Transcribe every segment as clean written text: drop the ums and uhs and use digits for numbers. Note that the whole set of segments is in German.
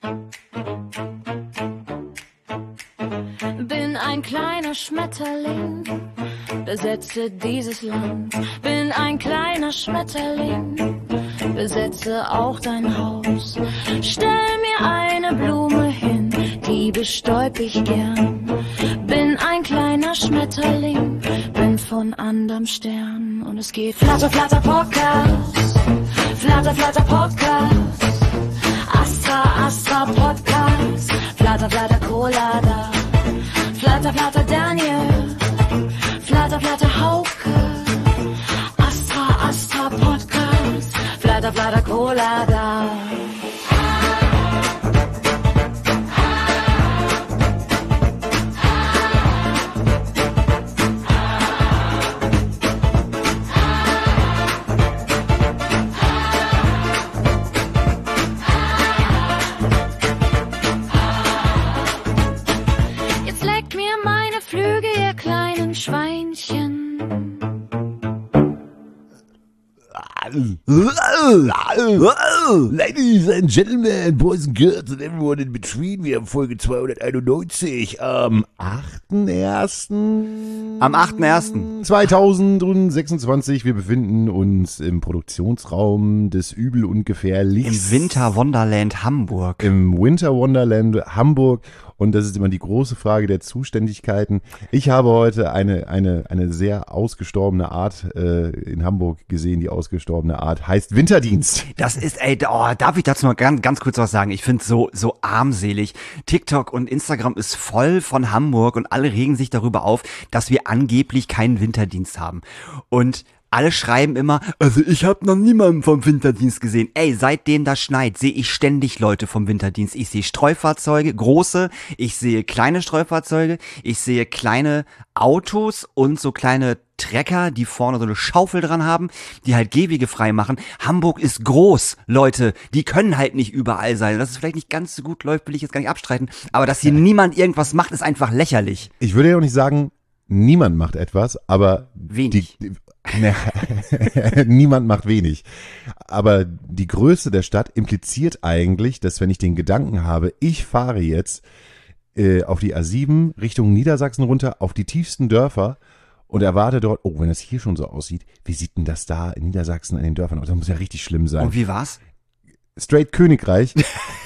Bin ein kleiner Schmetterling, besetze dieses Land. Bin ein kleiner Schmetterling, besetze auch dein Haus. Stell mir eine Blume hin, die bestäub ich gern. Bin ein kleiner Schmetterling, bin von anderem Stern. Und es geht Flatter, Flatter, Podcast. Flatter, Flatter, Podcast. Astra, Astra, Podcast. Flatter, Flatter, Cola da. Flatter, Flatter, Daniel. Flatter, Flatter, Hauke. Astra, Astra, Podcast. Flatter, Flatter, Cola da. Schweinchen. Ladies and Gentlemen, Boys and Girls and everyone in between, wir haben Folge 291 am 8.1. Am 8.1. 2026. Wir befinden uns im Produktionsraum des Übel und Gefährlichs. Im Winter Wonderland Hamburg. Im Winter Wonderland Hamburg. Und das ist immer die große Frage der Zuständigkeiten. Ich habe heute eine sehr ausgestorbene Art in Hamburg gesehen. Die ausgestorbene Art heißt Winterdienst. Das ist, darf ich dazu mal ganz kurz was sagen? Ich finde es so armselig. TikTok und Instagram ist voll von Hamburg und alle regen sich darüber auf, dass wir angeblich keinen Winterdienst haben. Und alle schreiben immer, also ich habe noch niemanden vom Winterdienst gesehen. Ey, seitdem das schneit, sehe ich ständig Leute vom Winterdienst. Ich sehe Streufahrzeuge, große, ich sehe kleine Streufahrzeuge, ich sehe kleine Autos und so kleine Trecker, die vorne so eine Schaufel dran haben, die halt Gehwege frei machen. Hamburg ist groß, Leute, die können halt nicht überall sein. Dass es vielleicht nicht ganz so gut läuft, will ich jetzt gar nicht abstreiten. Aber dass hier niemand irgendwas macht, ist einfach lächerlich. Ich würde ja auch nicht sagen, niemand macht etwas, aber wenig. Niemand macht wenig. Aber die Größe der Stadt impliziert eigentlich, dass wenn ich den Gedanken habe, ich fahre jetzt auf die A7 Richtung Niedersachsen runter, auf die tiefsten Dörfer und erwarte dort, oh, wenn das hier schon so aussieht, wie sieht denn das da in Niedersachsen an den Dörfern aus? Das muss ja richtig schlimm sein. Und wie war's? Straight Königreich.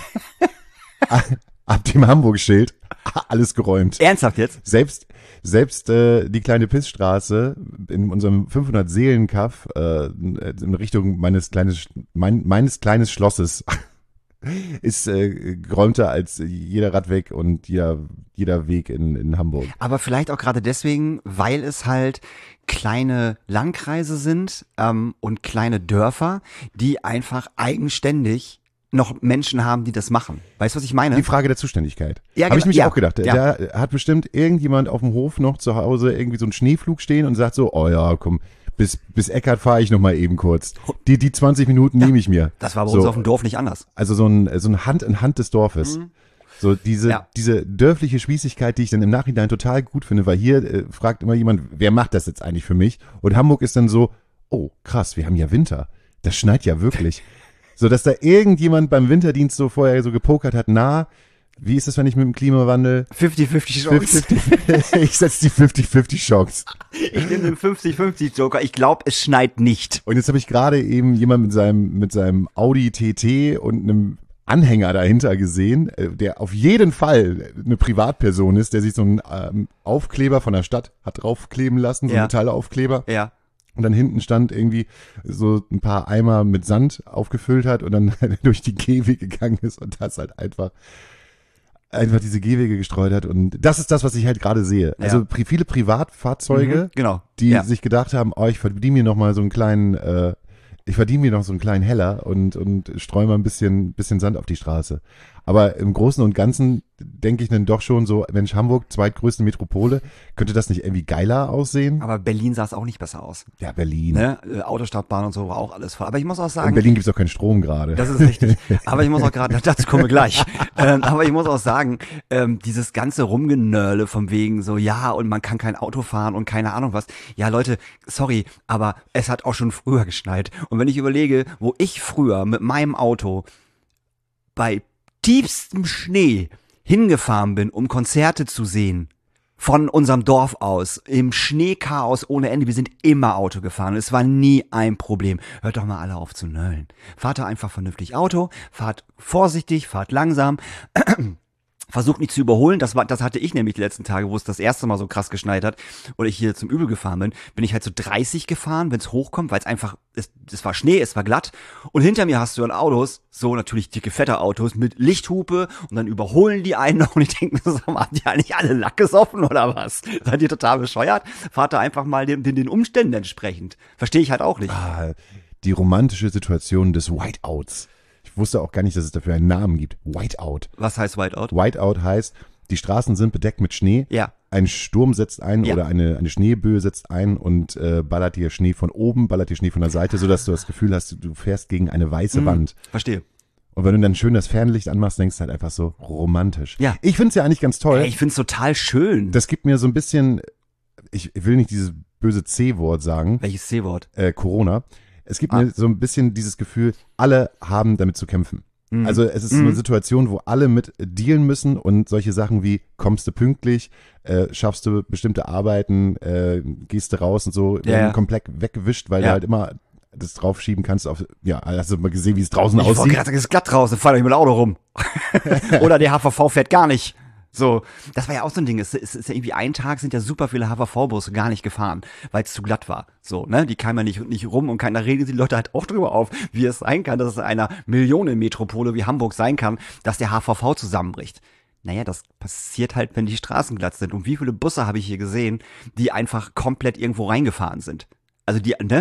Ab dem Hamburg-Schild alles geräumt. Ernsthaft jetzt? Selbst die kleine Pissstraße in unserem 500-Seelen-Kaff in Richtung meines kleinen Schlosses ist geräumter als jeder Radweg und jeder Weg in Hamburg. Aber vielleicht auch gerade deswegen, weil es halt kleine Landkreise sind und kleine Dörfer, die einfach eigenständig noch Menschen haben, die das machen. Weißt du, was ich meine? Die Frage der Zuständigkeit. Ja, Habe ich mich auch gedacht. Ja. Da hat bestimmt irgendjemand auf dem Hof noch zu Hause irgendwie so einen Schneeflug stehen und sagt so, oh ja, komm, bis Eckart fahre ich noch mal eben kurz. Die 20 Minuten nehme ich mir. Das war bei uns auf dem Dorf nicht anders. Also so ein Hand in Hand des Dorfes. Mhm. So diese dörfliche Spießigkeit, die ich dann im Nachhinein total gut finde, weil hier fragt immer jemand, wer macht das jetzt eigentlich für mich? Und Hamburg ist dann so, oh krass, wir haben ja Winter. Das schneit ja wirklich. So, dass da irgendjemand beim Winterdienst so vorher so gepokert hat, wie ist das, wenn ich mit dem Klimawandel? 50-50 Chance. Ich setze die 50-50 Chance. Ich nehme den 50-50 Joker. Ich glaube, es schneit nicht. Und jetzt habe ich gerade eben jemand mit seinem Audi TT und einem Anhänger dahinter gesehen, der auf jeden Fall eine Privatperson ist, der sich so einen Aufkleber von der Stadt hat draufkleben lassen, so einen Metallaufkleber. Ja. Und dann hinten stand irgendwie so ein paar Eimer mit Sand aufgefüllt hat und dann durch die Gehwege gegangen ist und das halt einfach diese Gehwege gestreut hat. Und das ist das, was ich halt gerade sehe. Ja. Also viele Privatfahrzeuge, die sich gedacht haben, oh, ich verdiene mir noch mal so einen kleinen Heller und streue mal ein bisschen Sand auf die Straße. Aber im Großen und Ganzen denke ich dann doch schon so, Mensch, Hamburg, zweitgrößte Metropole, könnte das nicht irgendwie geiler aussehen? Aber Berlin sah es auch nicht besser aus. Ja, Berlin. Ne? Autostadtbahn und so war auch alles voll. Aber ich muss auch sagen. In Berlin gibt's auch keinen Strom gerade. Das ist richtig. Aber ich muss auch gerade, dazu kommen wir gleich. Aber ich muss auch sagen, dieses ganze Rumgenörle vom wegen so, ja, und man kann kein Auto fahren und keine Ahnung was. Ja, Leute, sorry, aber es hat auch schon früher geschneit. Und wenn ich überlege, wo ich früher mit meinem Auto bei tiefstem Schnee hingefahren bin, um Konzerte zu sehen, von unserem Dorf aus, im Schneechaos ohne Ende, wir sind immer Auto gefahren. Es war nie ein Problem. Hört doch mal alle auf zu nöllen. Fahrt da einfach vernünftig Auto, fahrt vorsichtig, fahrt langsam. Versucht nicht zu überholen, das hatte ich nämlich die letzten Tage, wo es das erste Mal so krass geschneit hat und ich hier zum Übel gefahren bin ich halt so 30 gefahren, wenn es hochkommt, weil es einfach, es war Schnee, es war glatt und hinter mir hast du dann Autos, so natürlich dicke, fette Autos mit Lichthupe und dann überholen die einen noch und ich denke mir so, haben die eigentlich alle Lack gesoffen oder was? Seid ihr total bescheuert? Fahrt da einfach mal den Umständen entsprechend. Verstehe ich halt auch nicht. Die romantische Situation des Whiteouts. Ich wusste auch gar nicht, dass es dafür einen Namen gibt. Whiteout. Was heißt Whiteout? Whiteout heißt, die Straßen sind bedeckt mit Schnee. Ja. Ein Sturm setzt ein oder eine Schneeböe setzt ein und ballert dir Schnee von oben, ballert dir Schnee von der Seite, sodass du das Gefühl hast, du fährst gegen eine weiße Wand. Verstehe. Und wenn du dann schön das Fernlicht anmachst, denkst du halt einfach so romantisch. Ja. Ich finde es ja eigentlich ganz toll. Ich finde es total schön. Das gibt mir so ein bisschen, ich will nicht dieses böse C-Wort sagen. Welches C-Wort? Corona. Es gibt mir so ein bisschen dieses Gefühl, alle haben damit zu kämpfen. Also es ist eine Situation, wo alle mit dealen müssen und solche Sachen wie, kommst du pünktlich, schaffst du bestimmte Arbeiten, gehst du raus und so, werden komplett weggewischt, weil du halt immer das draufschieben kannst auf, hast du mal gesehen, wie es draußen aussieht? Ich wollte gerade sagen, es ist glatt draußen, fahr doch nicht mit dem Auto rum. Oder der HVV fährt gar nicht. So, das war ja auch so ein Ding. Es ist ja irgendwie einen Tag sind ja super viele HVV-Busse gar nicht gefahren, weil es zu glatt war. So, ne, die kamen ja nicht rum und keiner regen die Leute halt auch drüber auf, wie es sein kann, dass es in einer Millionenmetropole wie Hamburg sein kann, dass der HVV zusammenbricht. Naja, das passiert halt, wenn die Straßen glatt sind. Und wie viele Busse habe ich hier gesehen, die einfach komplett irgendwo reingefahren sind? Also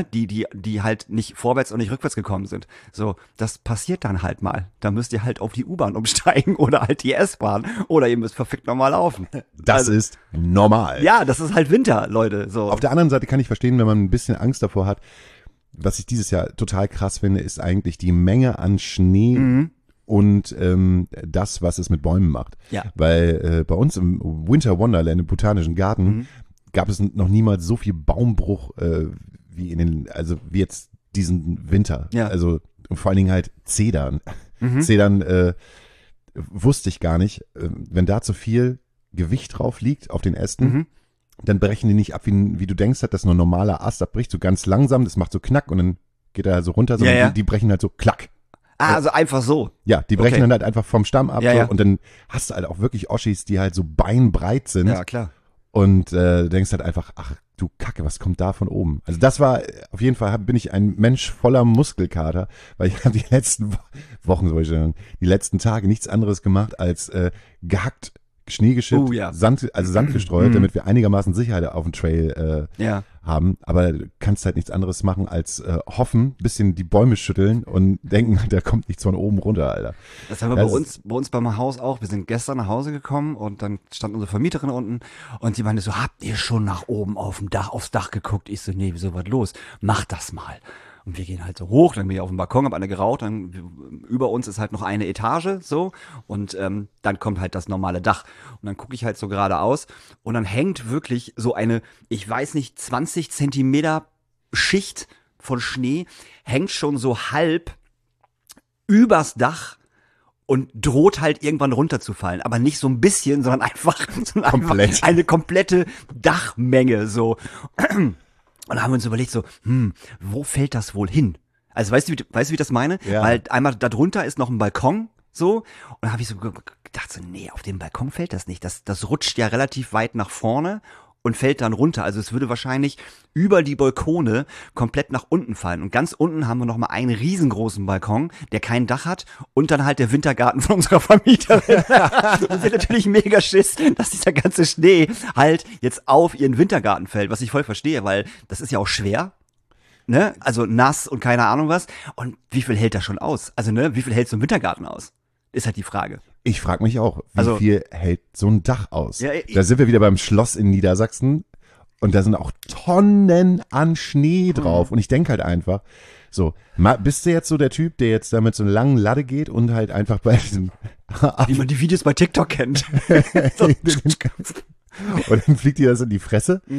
die halt nicht vorwärts und nicht rückwärts gekommen sind. So, das passiert dann halt mal. Da müsst ihr halt auf die U-Bahn umsteigen oder halt die S-Bahn oder ihr müsst verfickt normal laufen. Das ist normal. Ja, das ist halt Winter, Leute. So. Auf der anderen Seite kann ich verstehen, wenn man ein bisschen Angst davor hat. Was ich dieses Jahr total krass finde, ist eigentlich die Menge an Schnee und das, was es mit Bäumen macht. Ja. Weil bei uns im Winter Wonderland, im Botanischen Garten, gab es noch niemals so viel Baumbruch wie wie jetzt diesen Winter. Ja. Also vor allen Dingen halt Zedern. Zedern wusste ich gar nicht. Wenn da zu viel Gewicht drauf liegt auf den Ästen, dann brechen die nicht ab, wie du denkst, dass nur ein normaler Ast abbricht, so ganz langsam, das macht so Knack und dann geht er so runter, sondern die brechen halt so Klack. Also einfach so. Ja, die brechen dann halt einfach vom Stamm ab Ja. und dann hast du halt auch wirklich Oschis, die halt so beinbreit sind. Ja, klar. Und denkst halt einfach, ach du Kacke, was kommt da von oben? Also das war, auf jeden Fall bin ich ein Mensch voller Muskelkater, weil ich habe die letzten Wochen, soll ich sagen, die letzten Tage nichts anderes gemacht als gehackt, Schnee geschippt, Sand gestreut, damit wir einigermaßen Sicherheit auf dem Trail haben. Aber du kannst halt nichts anderes machen als hoffen, bisschen die Bäume schütteln und denken, da kommt nichts von oben runter, Alter. Das haben wir bei uns beim Haus auch. Wir sind gestern nach Hause gekommen und dann stand unsere Vermieterin unten und die meinte so, habt ihr schon nach oben aufs Dach geguckt? Ich so, nee, wieso, was los? Macht das mal. Und wir gehen halt so hoch, dann bin ich auf dem Balkon, hab eine geraucht, dann über uns ist halt noch eine Etage, so, und dann kommt halt das normale Dach. Und dann gucke ich halt so geradeaus und dann hängt wirklich so eine, ich weiß nicht, 20 Zentimeter Schicht von Schnee, hängt schon so halb übers Dach und droht halt irgendwann runterzufallen. Aber nicht so ein bisschen, sondern einfach eine komplette Dachmenge, so. Und da haben wir uns überlegt so, wo fällt das wohl hin? Also weißt du, wie ich das meine? Ja. Weil einmal da drunter ist noch ein Balkon, so. Und da habe ich so gedacht so, nee, auf dem Balkon fällt das nicht. Das rutscht ja relativ weit nach vorne und fällt dann runter. Also es würde wahrscheinlich über die Balkone komplett nach unten fallen. Und ganz unten haben wir noch mal einen riesengroßen Balkon, der kein Dach hat und dann halt der Wintergarten von unserer Vermieterin. Und wir natürlich mega Schiss, dass dieser ganze Schnee halt jetzt auf ihren Wintergarten fällt, was ich voll verstehe, weil das ist ja auch schwer. Ne? Also nass und keine Ahnung was. Und wie viel hält das schon aus? Also wie viel hält so ein Wintergarten aus? Ist halt die Frage. Ich frage mich auch, wie viel hält so ein Dach aus? Ja, da sind wir wieder beim Schloss in Niedersachsen und da sind auch Tonnen an Schnee drauf. Und ich denke halt einfach, so, bist du jetzt so der Typ, der jetzt da mit so einer langen Latte geht und halt einfach bei diesem wie man die Videos bei TikTok kennt. Und dann fliegt dir das in die Fresse.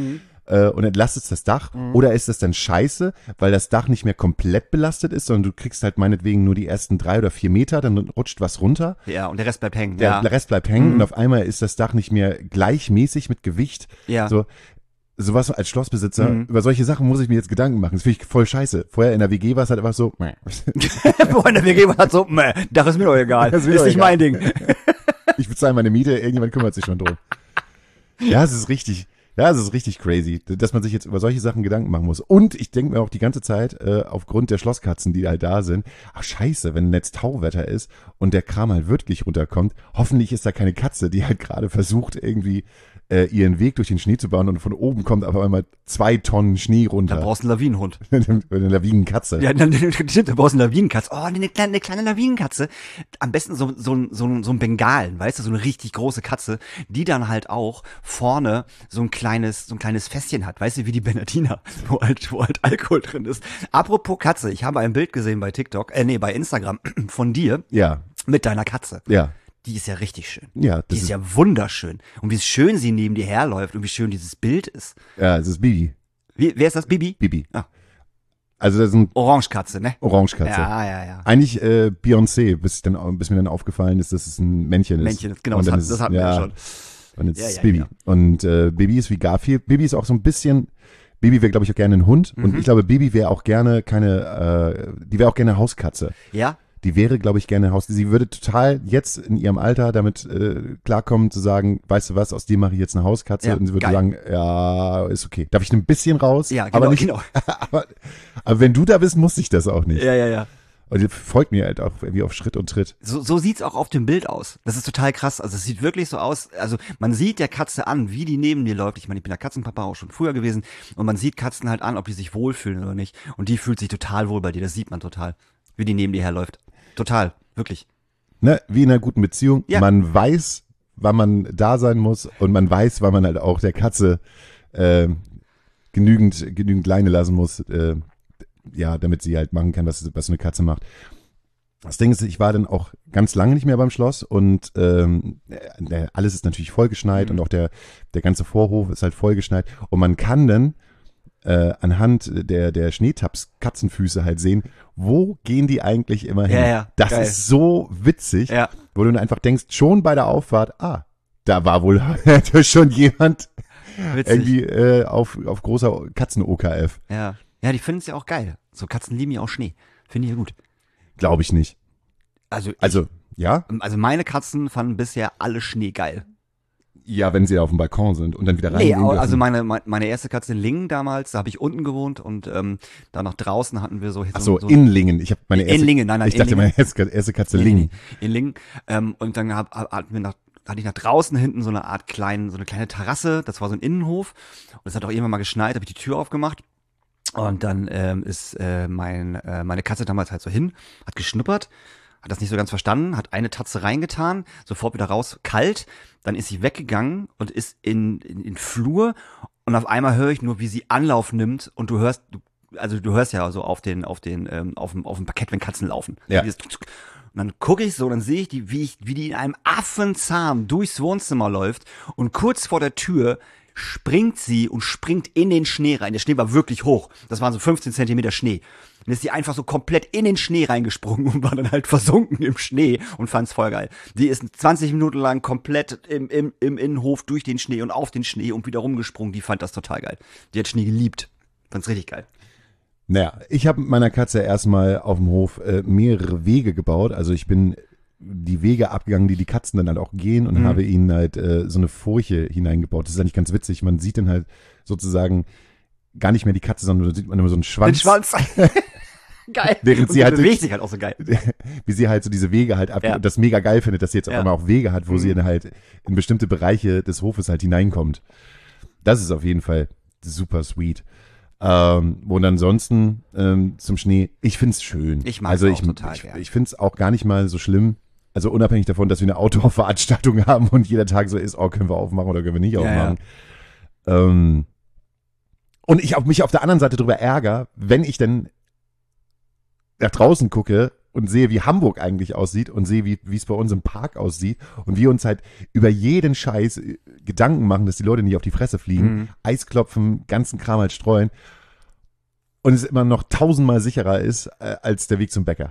und entlastet das Dach? Oder ist das dann scheiße, weil das Dach nicht mehr komplett belastet ist, sondern du kriegst halt meinetwegen nur die ersten 3 oder 4 Meter, dann rutscht was runter. Ja, und der Rest bleibt hängen. Der Rest bleibt hängen und auf einmal ist das Dach nicht mehr gleichmäßig mit Gewicht. Ja. Sowas als Schlossbesitzer, über solche Sachen muss ich mir jetzt Gedanken machen. Das finde ich voll scheiße. Vorher in der WG war es halt einfach so, Vorher in der WG war es so, Dach ist mir doch egal. Das ist doch nicht egal. mein Ding. Ich bezahle meine Miete, irgendjemand kümmert sich schon drum. Ja, es ist richtig crazy, dass man sich jetzt über solche Sachen Gedanken machen muss. Und ich denke mir auch die ganze Zeit, aufgrund der Schlosskatzen, die halt da sind, ach scheiße, wenn jetzt Tauwetter ist und der Kram halt wirklich runterkommt, hoffentlich ist da keine Katze, die halt gerade versucht, irgendwie ihren Weg durch den Schnee zu bauen und von oben kommt auf einmal 2 Tonnen Schnee runter. Da brauchst du einen Lawinenhund. Eine Lawinenkatze. Ja, stimmt, da brauchst du eine Lawinenkatze. Oh, eine kleine Lawinenkatze. Am besten so ein Bengalen, weißt du, so eine richtig große Katze, die dann halt auch vorne so ein kleines Fässchen hat, weißt du, wie die Bernardiner, wo halt Alkohol drin ist. Apropos Katze, ich habe ein Bild gesehen bei bei Instagram von dir. Ja. Mit deiner Katze. Ja. Die ist ja richtig schön. Ja, die ist ja wunderschön. Und wie schön sie neben dir herläuft und wie schön dieses Bild ist. Ja, es ist Bibi. Wer ist das? Bibi? Bibi. Ah. Also das ist ein Orangekatze, ne? Orangekatze. Ja. Eigentlich Beyoncé, bis mir dann aufgefallen ist, dass es ein Männchen ist. Männchen, genau, und das hatten wir ja schon. Und jetzt ist Bibi. Ja. Und Bibi ist wie Garfield. Bibi ist auch so ein bisschen, Bibi wäre, glaube ich, auch gerne ein Hund. Und ich glaube, Bibi wäre auch gerne die wäre auch gerne Hauskatze. Ja? Die wäre, glaube ich, gerne Haus. Sie würde total jetzt in ihrem Alter damit klarkommen, zu sagen, weißt du was, aus dir mache ich jetzt eine Hauskatze. Ja, und sie würde geil. sagen, ja, ist okay. Darf ich ein bisschen raus? Ja, genau, aber nicht, genau. aber wenn du da bist, muss ich das auch nicht. Ja. Und die folgt mir halt auch wie auf Schritt und Tritt. So sieht's auch auf dem Bild aus. Das ist total krass. Also es sieht wirklich so aus, also man sieht der Katze an, wie die neben dir läuft. Ich meine, ich bin der Katzenpapa auch schon früher gewesen. Und man sieht Katzen halt an, ob die sich wohlfühlen oder nicht. Und die fühlt sich total wohl bei dir. Das sieht man total, wie die neben dir herläuft. Total, wirklich. Ne, wie in einer guten Beziehung. Ja. Man weiß, wann man da sein muss und man weiß, wann man halt auch der Katze genügend Leine lassen muss, damit sie halt machen kann, was eine Katze macht. Das Ding ist, ich war dann auch ganz lange nicht mehr beim Schloss und alles ist natürlich vollgeschneit und auch der ganze Vorhof ist halt vollgeschneit und man kann dann anhand der Schneetaps-Katzenfüße halt sehen, wo gehen die eigentlich immer hin. Ja, das geil. ist so witzig, Ja. wo du dann einfach denkst, schon bei der Auffahrt, da war wohl schon jemand Witzig. irgendwie auf großer Katzen-OKF. Ja, die finden es ja auch geil. So Katzen lieben ja auch Schnee. Finde ich ja gut. Glaube ich nicht. Also ja? Also meine Katzen fanden bisher alle Schnee geil. Ja, wenn sie auf dem Balkon sind und dann wieder Nee, reingehen dürfen. also meine erste Katze in Lingen damals, da habe ich unten gewohnt und da nach draußen hatten wir so... Ach so, in Lingen. Ich habe meine in erste, Lingen, nein, ich in dachte, Lingen. meine erste Katze Lingen. In Lingen. Und dann hatte ich nach draußen hinten so eine kleine Terrasse, das war so ein Innenhof und es hat auch irgendwann mal geschneit, habe ich die Tür aufgemacht und dann ist meine Katze damals halt so hin, hat geschnuppert, hat das nicht so ganz verstanden, hat eine Tatze reingetan, sofort wieder raus, kalt, dann ist sie weggegangen und ist in den Flur und auf einmal höre ich nur, wie sie Anlauf nimmt und du hörst ja so auf dem Parkett, wenn Katzen laufen. Ja. Und dann gucke ich so, dann sehe ich die, wie die in einem Affenzahn durchs Wohnzimmer läuft und kurz vor der Tür springt sie und springt in den Schnee rein. Der Schnee war wirklich hoch. Das waren so 15 Zentimeter Schnee. Und ist sie einfach so komplett in den Schnee reingesprungen und war dann halt versunken im Schnee und fand's voll geil. Die ist 20 Minuten lang komplett im Innenhof durch den Schnee und auf den Schnee und wieder rumgesprungen. Die fand das total geil. Die hat Schnee geliebt. Fand's richtig geil. Naja, ich habe mit meiner Katze erstmal auf dem Hof mehrere Wege gebaut. Also ich bin die Wege abgegangen, die Katzen dann halt auch gehen und habe ihnen halt so eine Furche hineingebaut. Das ist eigentlich ganz witzig. Man sieht dann halt sozusagen gar nicht mehr die Katze, sondern da sieht man immer so einen Schwanz. Den Schwanz. Geil. Während und sie halt bewegt sich halt auch so geil. wie sie halt so diese Wege halt ab und das mega geil findet, dass sie jetzt auf einmal auch Wege hat, wo sie dann halt in bestimmte Bereiche des Hofes halt hineinkommt. Das ist auf jeden Fall super sweet. Und ansonsten zum Schnee, ich find's schön. Ich mag also es auch total gern. Ich find's auch gar nicht mal so schlimm. Also unabhängig davon, dass wir eine Outdoor-Veranstaltung haben und jeder Tag so ist, können wir aufmachen oder können wir nicht aufmachen. Und ich mich auf der anderen Seite darüber ärgere, wenn ich dann nach draußen gucke und sehe, wie Hamburg eigentlich aussieht und sehe, wie es bei uns im Park aussieht und wir uns halt über jeden Scheiß Gedanken machen, dass die Leute nicht auf die Fresse fliegen, Eis klopfen, ganzen Kram halt streuen und es immer noch 1000-mal sicherer ist als der Weg zum Bäcker.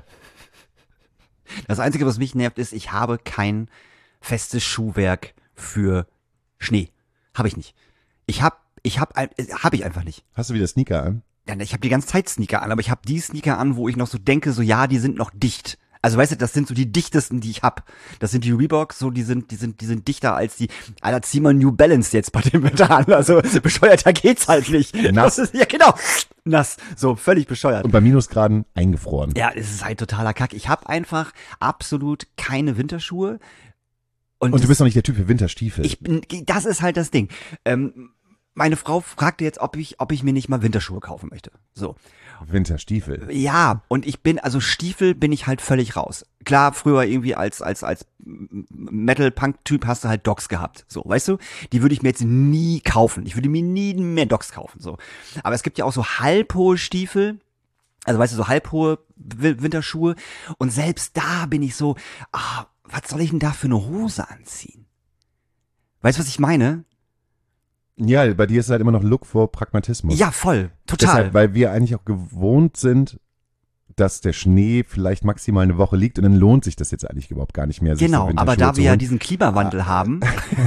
Das Einzige, was mich nervt, ist, ich habe kein festes Schuhwerk für Schnee. Habe ich nicht. Hab ich einfach nicht. Hast du wieder Sneaker an? Ja, ich habe die ganze Zeit Sneaker an, aber ich habe die Sneaker an, wo ich noch so denke, so ja, die sind noch dicht. Also weißt du, das sind so die dichtesten, die ich hab. Das sind die Reeboks, so die sind dichter als die. Alter, zieh mal New Balance jetzt bei dem Wetter an. Also bescheuerter geht's halt nicht. Nass. Ja, genau. Nass. So völlig bescheuert. Und bei Minusgraden eingefroren. Ja, es ist halt totaler Kack. Ich habe einfach absolut keine Winterschuhe. Und du bist noch nicht der Typ für Winterstiefel. Das ist halt das Ding. Meine Frau fragte jetzt, ob ich mir nicht mal Winterschuhe kaufen möchte. So. Winterstiefel. Ja, und Stiefel bin ich halt völlig raus. Klar, früher irgendwie als Metal-Punk-Typ hast du halt Docs gehabt. So, weißt du? Die würde ich mir jetzt nie kaufen. Ich würde mir nie mehr Docs kaufen. So. Aber es gibt ja auch so halbhohe Stiefel. Also weißt du, so halbhohe Winterschuhe. Und selbst da bin ich so, was soll ich denn da für eine Hose anziehen? Weißt du, was ich meine? Ja, bei dir ist es halt immer noch Look vor Pragmatismus. Ja, voll. Total. Deshalb, weil wir eigentlich auch gewohnt sind, dass der Schnee vielleicht maximal eine Woche liegt und dann lohnt sich das jetzt eigentlich überhaupt gar nicht mehr. Genau, aber da wir ja diesen Klimawandel haben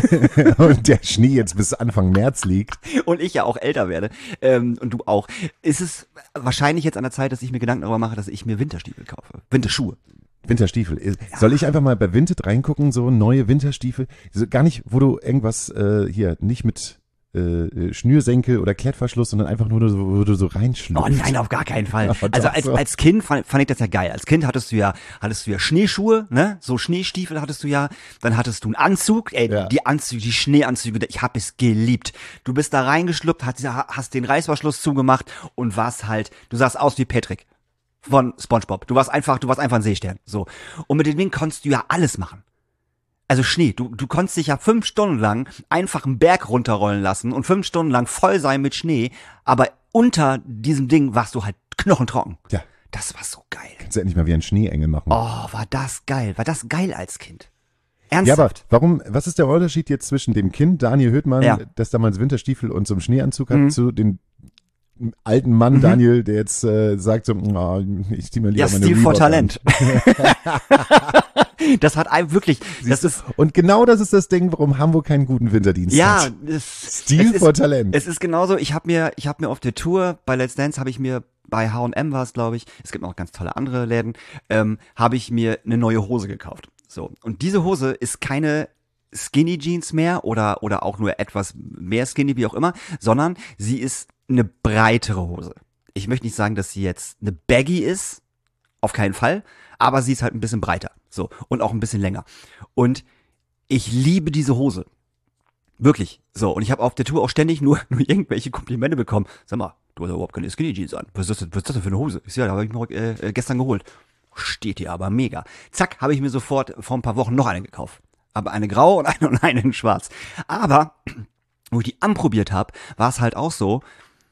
und der Schnee jetzt bis Anfang März liegt und ich ja auch älter werde und du auch, ist es wahrscheinlich jetzt an der Zeit, dass ich mir Gedanken darüber mache, dass ich mir Winterstiefel kaufe. Winterschuhe. Winterstiefel. Soll ich einfach mal bei Vinted reingucken, so neue Winterstiefel? So, gar nicht, wo du irgendwas nicht mit Schnürsenkel oder Klettverschluss, sondern einfach nur so, wo du so reinschlüpfst. Oh nein, auf gar keinen Fall. Aber Also doch so. als Kind fand ich das ja geil. Als Kind hattest du ja Schneeschuhe, ne? So Schneestiefel hattest du ja. Dann hattest du einen Anzug, Ja. die Schneeanzüge, ich habe es geliebt. Du bist da reingeschlüpft, hast den Reißverschluss zugemacht und warst halt, du sahst aus wie Patrick von SpongeBob. Du warst einfach ein Seestern. So. Und mit den Dingen konntest du ja alles machen. Also Schnee, du konntest dich ja 5 Stunden lang einfach einen Berg runterrollen lassen und 5 Stunden lang voll sein mit Schnee, aber unter diesem Ding warst du halt knochentrocken. Ja. Das war so geil. Kannst du endlich mal wie ein Schneeengel machen. Oh, war das geil. War das geil als Kind. Ja, Ernsthaft? aber was ist der Unterschied jetzt zwischen dem Kind, Daniel Höhtmann, Ja. das damals Winterstiefel und so einem Schneeanzug hat, zu dem alten Mann Daniel, der jetzt sagt so, ich zieh mir lieber Ja, meine Stil vor Reeboks Talent. Das hat einem wirklich, das ist, Und genau das ist das Ding, warum Hamburg keinen guten Winterdienst ja, hat. es Stil ist- vor Talent. Es ist genauso, ich hab mir auf der Tour bei Let's Dance habe ich mir bei H&M war es, glaube ich, es gibt noch ganz tolle andere Läden, habe ich mir eine neue Hose gekauft. So, und diese Hose ist keine Skinny Jeans mehr oder auch nur etwas mehr Skinny, wie auch immer, sondern sie ist eine breitere Hose. Ich möchte nicht sagen, dass sie jetzt eine Baggy ist, auf keinen Fall, aber sie ist halt ein bisschen breiter, so, und auch ein bisschen länger. Und ich liebe diese Hose. Wirklich. So, und ich habe auf der Tour auch ständig nur irgendwelche Komplimente bekommen. Sag mal, du hast ja überhaupt keine Skinny Jeans an. Was ist das denn für eine Hose? Ich sag, ja, da habe ich mir gestern geholt. Steht hier aber mega. Zack, habe ich mir sofort vor ein paar Wochen noch eine gekauft. Aber eine grau und eine in schwarz. Aber, wo ich die anprobiert habe, war es halt auch so,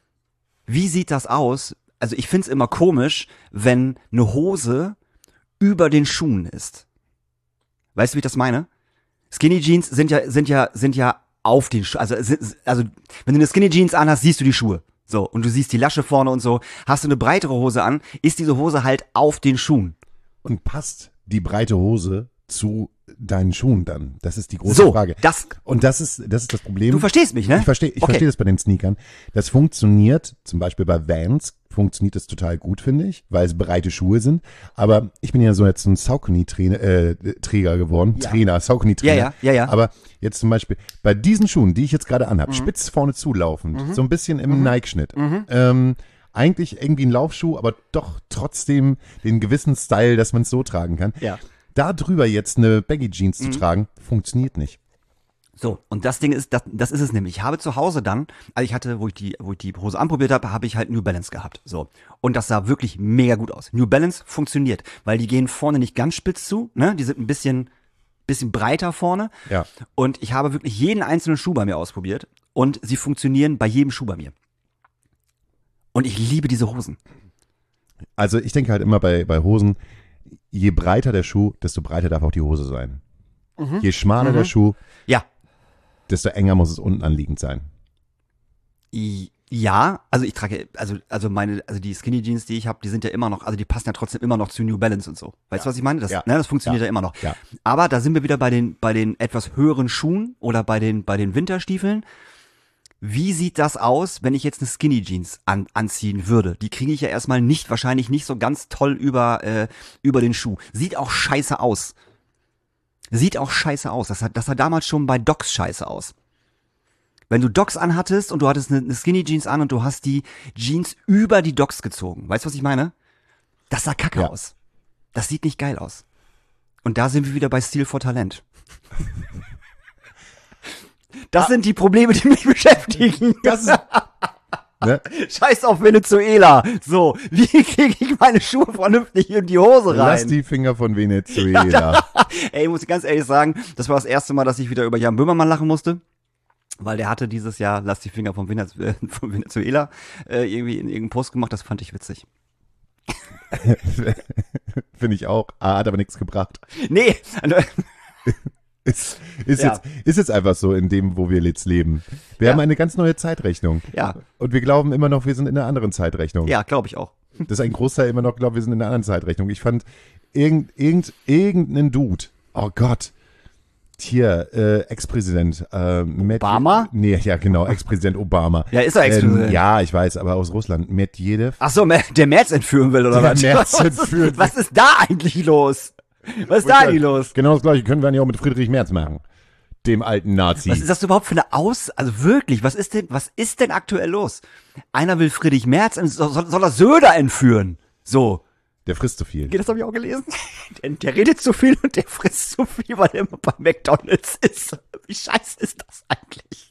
wie sieht das aus? Also ich find's immer komisch, wenn eine Hose über den Schuhen ist. Weißt du, wie ich das meine? Skinny Jeans sind ja auf den Schuhen. Also wenn du eine Skinny Jeans anhast, siehst du die Schuhe. So, und du siehst die Lasche vorne und so. Hast du eine breitere Hose an, ist diese Hose halt auf den Schuhen. Und passt die breite Hose zu deinen Schuhen dann? Das ist die große Frage. Und das ist das Problem. Du verstehst mich, ne? Ich verstehe das bei den Sneakern. Das funktioniert, zum Beispiel bei Vans, funktioniert das total gut, finde ich, weil es breite Schuhe sind. Aber ich bin ja so jetzt ein Saucony-Träger geworden. Ja. Saucony-Trainer. Ja. Aber jetzt zum Beispiel bei diesen Schuhen, die ich jetzt gerade anhabe, spitz vorne zulaufend, so ein bisschen im Nike-Schnitt. Eigentlich irgendwie ein Laufschuh, aber doch trotzdem den gewissen Style, dass man es so tragen kann. Ja. Da drüber jetzt eine Baggy Jeans zu tragen, funktioniert nicht. So, und das Ding ist, das ist es nämlich. Ich habe zu Hause dann, also ich hatte, wo ich die Hose anprobiert habe, habe ich halt New Balance gehabt. So. Und das sah wirklich mega gut aus. New Balance funktioniert, weil die gehen vorne nicht ganz spitz zu, ne? Die sind ein bisschen breiter vorne. Ja. Und ich habe wirklich jeden einzelnen Schuh bei mir ausprobiert und sie funktionieren bei jedem Schuh bei mir. Und ich liebe diese Hosen. Also ich denke halt immer bei Hosen, je breiter der Schuh, desto breiter darf auch die Hose sein. Je schmaler der Schuh, Ja. desto enger muss es unten anliegend sein. Ja, also ich trage, also die Skinny Jeans, die ich habe, die sind ja immer noch, also die passen ja trotzdem immer noch zu New Balance und so. Weißt du, was ich meine? Das funktioniert ja immer noch. Ja. Aber da sind wir wieder bei den etwas höheren Schuhen oder bei den Winterstiefeln. Wie sieht das aus, wenn ich jetzt eine Skinny Jeans anziehen würde? Die kriege ich ja erstmal wahrscheinlich nicht so ganz toll über den Schuh. Sieht auch scheiße aus. Das sah damals schon bei Docs scheiße aus. Wenn du Docs anhattest und du hattest eine Skinny Jeans an und du hast die Jeans über die Docs gezogen. Weißt du, was ich meine? Das sah kacke aus. Das sieht nicht geil aus. Und da sind wir wieder bei Stil vor Talent. Das sind die Probleme, die mich beschäftigen. Das ist, ne? Scheiß auf Venezuela. So, wie kriege ich meine Schuhe vernünftig in die Hose rein? Lass die Finger von Venezuela. Ey, ich muss ganz ehrlich sagen, das war das erste Mal, dass ich wieder über Jan Böhmermann lachen musste. Weil der hatte dieses Jahr Lass die Finger von Venezuela irgendwie in irgendeinem Post gemacht, das fand ich witzig. Finde ich auch. Hat aber nichts gebracht. Nee, Ist jetzt einfach so in dem, wo wir jetzt leben. Wir haben eine ganz neue Zeitrechnung. Ja. Und wir glauben immer noch, wir sind in einer anderen Zeitrechnung. Ja, glaube ich auch. Das ist ein Großteil immer noch glaubt, wir sind in einer anderen Zeitrechnung. Ich fand irgendeinen Dude, oh Gott, hier, Ex-Präsident, Obama? Nee, ja genau, Ex-Präsident Obama. Ja, ist er Ex-Präsident? Ja, ich weiß, aber aus Russland. Medvedev. Ach so, der Merz entführen will, oder was? Merz entführen will. Was ist da eigentlich los? Was ist da eigentlich los? Genau das Gleiche können wir ja auch mit Friedrich Merz machen. Dem alten Nazi. Was ist das überhaupt für eine also wirklich, was ist denn aktuell los? Einer will Friedrich Merz, soll er Söder entführen? So. Der frisst zu viel. Das habe ich auch gelesen. Der redet zu viel und der frisst zu viel, weil er immer bei McDonald's ist. Wie scheiße ist das eigentlich?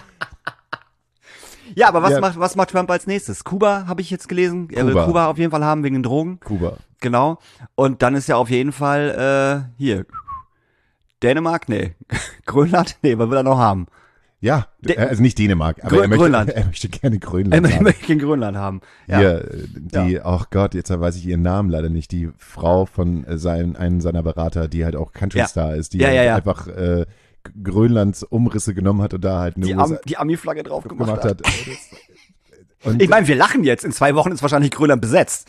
Ja, aber was macht Trump als nächstes? Kuba, habe ich jetzt gelesen. Er will Kuba auf jeden Fall haben wegen den Drogen. Kuba. Genau. Und dann ist ja auf jeden Fall hier Dänemark, nee. Grönland, nee, was will er noch haben? Ja, also nicht Dänemark, aber Grönland. Er möchte gerne Grönland haben. Er möchte Grönland haben. Ja. Hier, ach Gott, jetzt weiß ich ihren Namen leider nicht. Die Frau von einem seiner Berater, die halt auch Country-Star ist, die einfach Grönlands Umrisse genommen hat und da halt eine die Ami-Flagge drauf gemacht hat. Und ich meine, wir lachen jetzt. In 2 Wochen ist wahrscheinlich Grönland besetzt.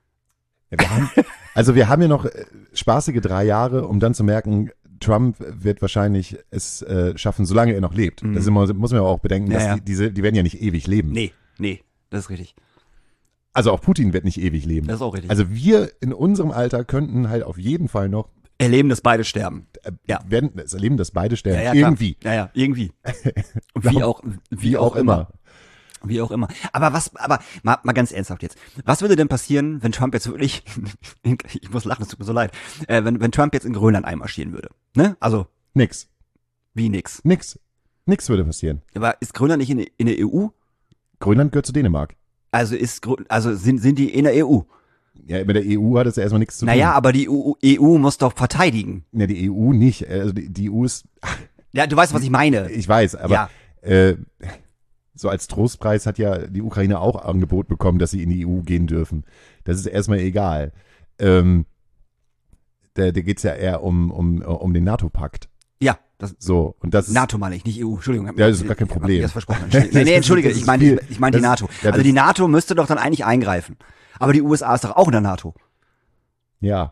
Wir haben ja noch spaßige 3 Jahre, um dann zu merken, Trump wird wahrscheinlich es schaffen, solange er noch lebt. Das muss man ja auch bedenken, dass die werden ja nicht ewig leben. Nee, das ist richtig. Also auch Putin wird nicht ewig leben. Das ist auch richtig. Also wir in unserem Alter könnten halt auf jeden Fall noch erleben, dass beide sterben. werden es erleben, dass beide sterben. Ja, irgendwie. Ja, irgendwie. Und wie auch immer. Wie auch immer. Aber mal ganz ernsthaft jetzt. Was würde denn passieren, wenn Trump jetzt wirklich, ich muss lachen, es tut mir so leid, wenn Trump jetzt in Grönland einmarschieren würde? Ne? Also. Nix. Wie nix? Nix würde passieren. Aber ist Grönland nicht in der EU? Grönland gehört zu Dänemark. Also sind die in der EU? Ja, mit der EU hat es ja erstmal nichts zu tun. Naja, aber die EU muss doch verteidigen. Ja, die EU nicht. Also die EU ist. Ja, du weißt, was ich meine. Ich weiß, aber so als Trostpreis hat ja die Ukraine auch Angebot bekommen, dass sie in die EU gehen dürfen. Das ist erstmal egal. Da geht's ja eher um den NATO-Pakt. Ja. So, und das ist, NATO meine ich, nicht EU. Entschuldigung. Ja, das ist gar kein Problem. Ich das versprochen. Nee, entschuldige, ich meine die NATO. Ja, also die NATO müsste doch dann eigentlich eingreifen. Aber die USA ist doch auch in der NATO. Ja.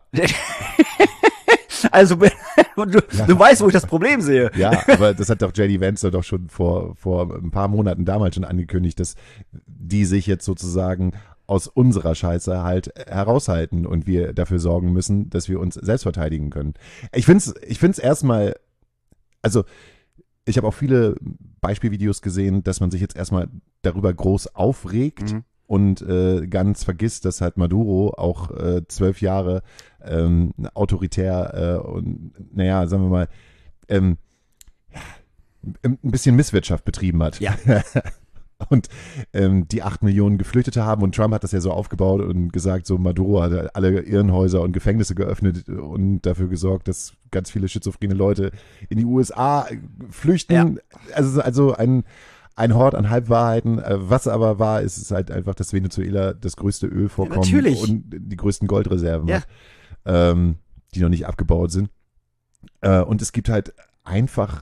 Also, du weißt, wo ich das Problem sehe. Ja, aber das hat doch JD Vance doch schon vor ein paar Monaten damals schon angekündigt, dass die sich jetzt sozusagen aus unserer Scheiße halt heraushalten und wir dafür sorgen müssen, dass wir uns selbst verteidigen können. Ich find's erstmal, also ich habe auch viele Beispielvideos gesehen, dass man sich jetzt erstmal darüber groß aufregt und ganz vergisst, dass halt Maduro auch 12 Jahre autoritär und naja, sagen wir mal, ein bisschen Misswirtschaft betrieben hat. Ja. Und die 8 Millionen Geflüchtete haben und Trump hat das ja so aufgebaut und gesagt, so Maduro hat alle Irrenhäuser und Gefängnisse geöffnet und dafür gesorgt, dass ganz viele schizophrene Leute in die USA flüchten. Ja. Also ein Hort an Halbwahrheiten. Was aber wahr ist, ist halt einfach, dass Venezuela das größte Ölvorkommen und die größten Goldreserven hat. die noch nicht abgebaut sind. Und es gibt halt einfach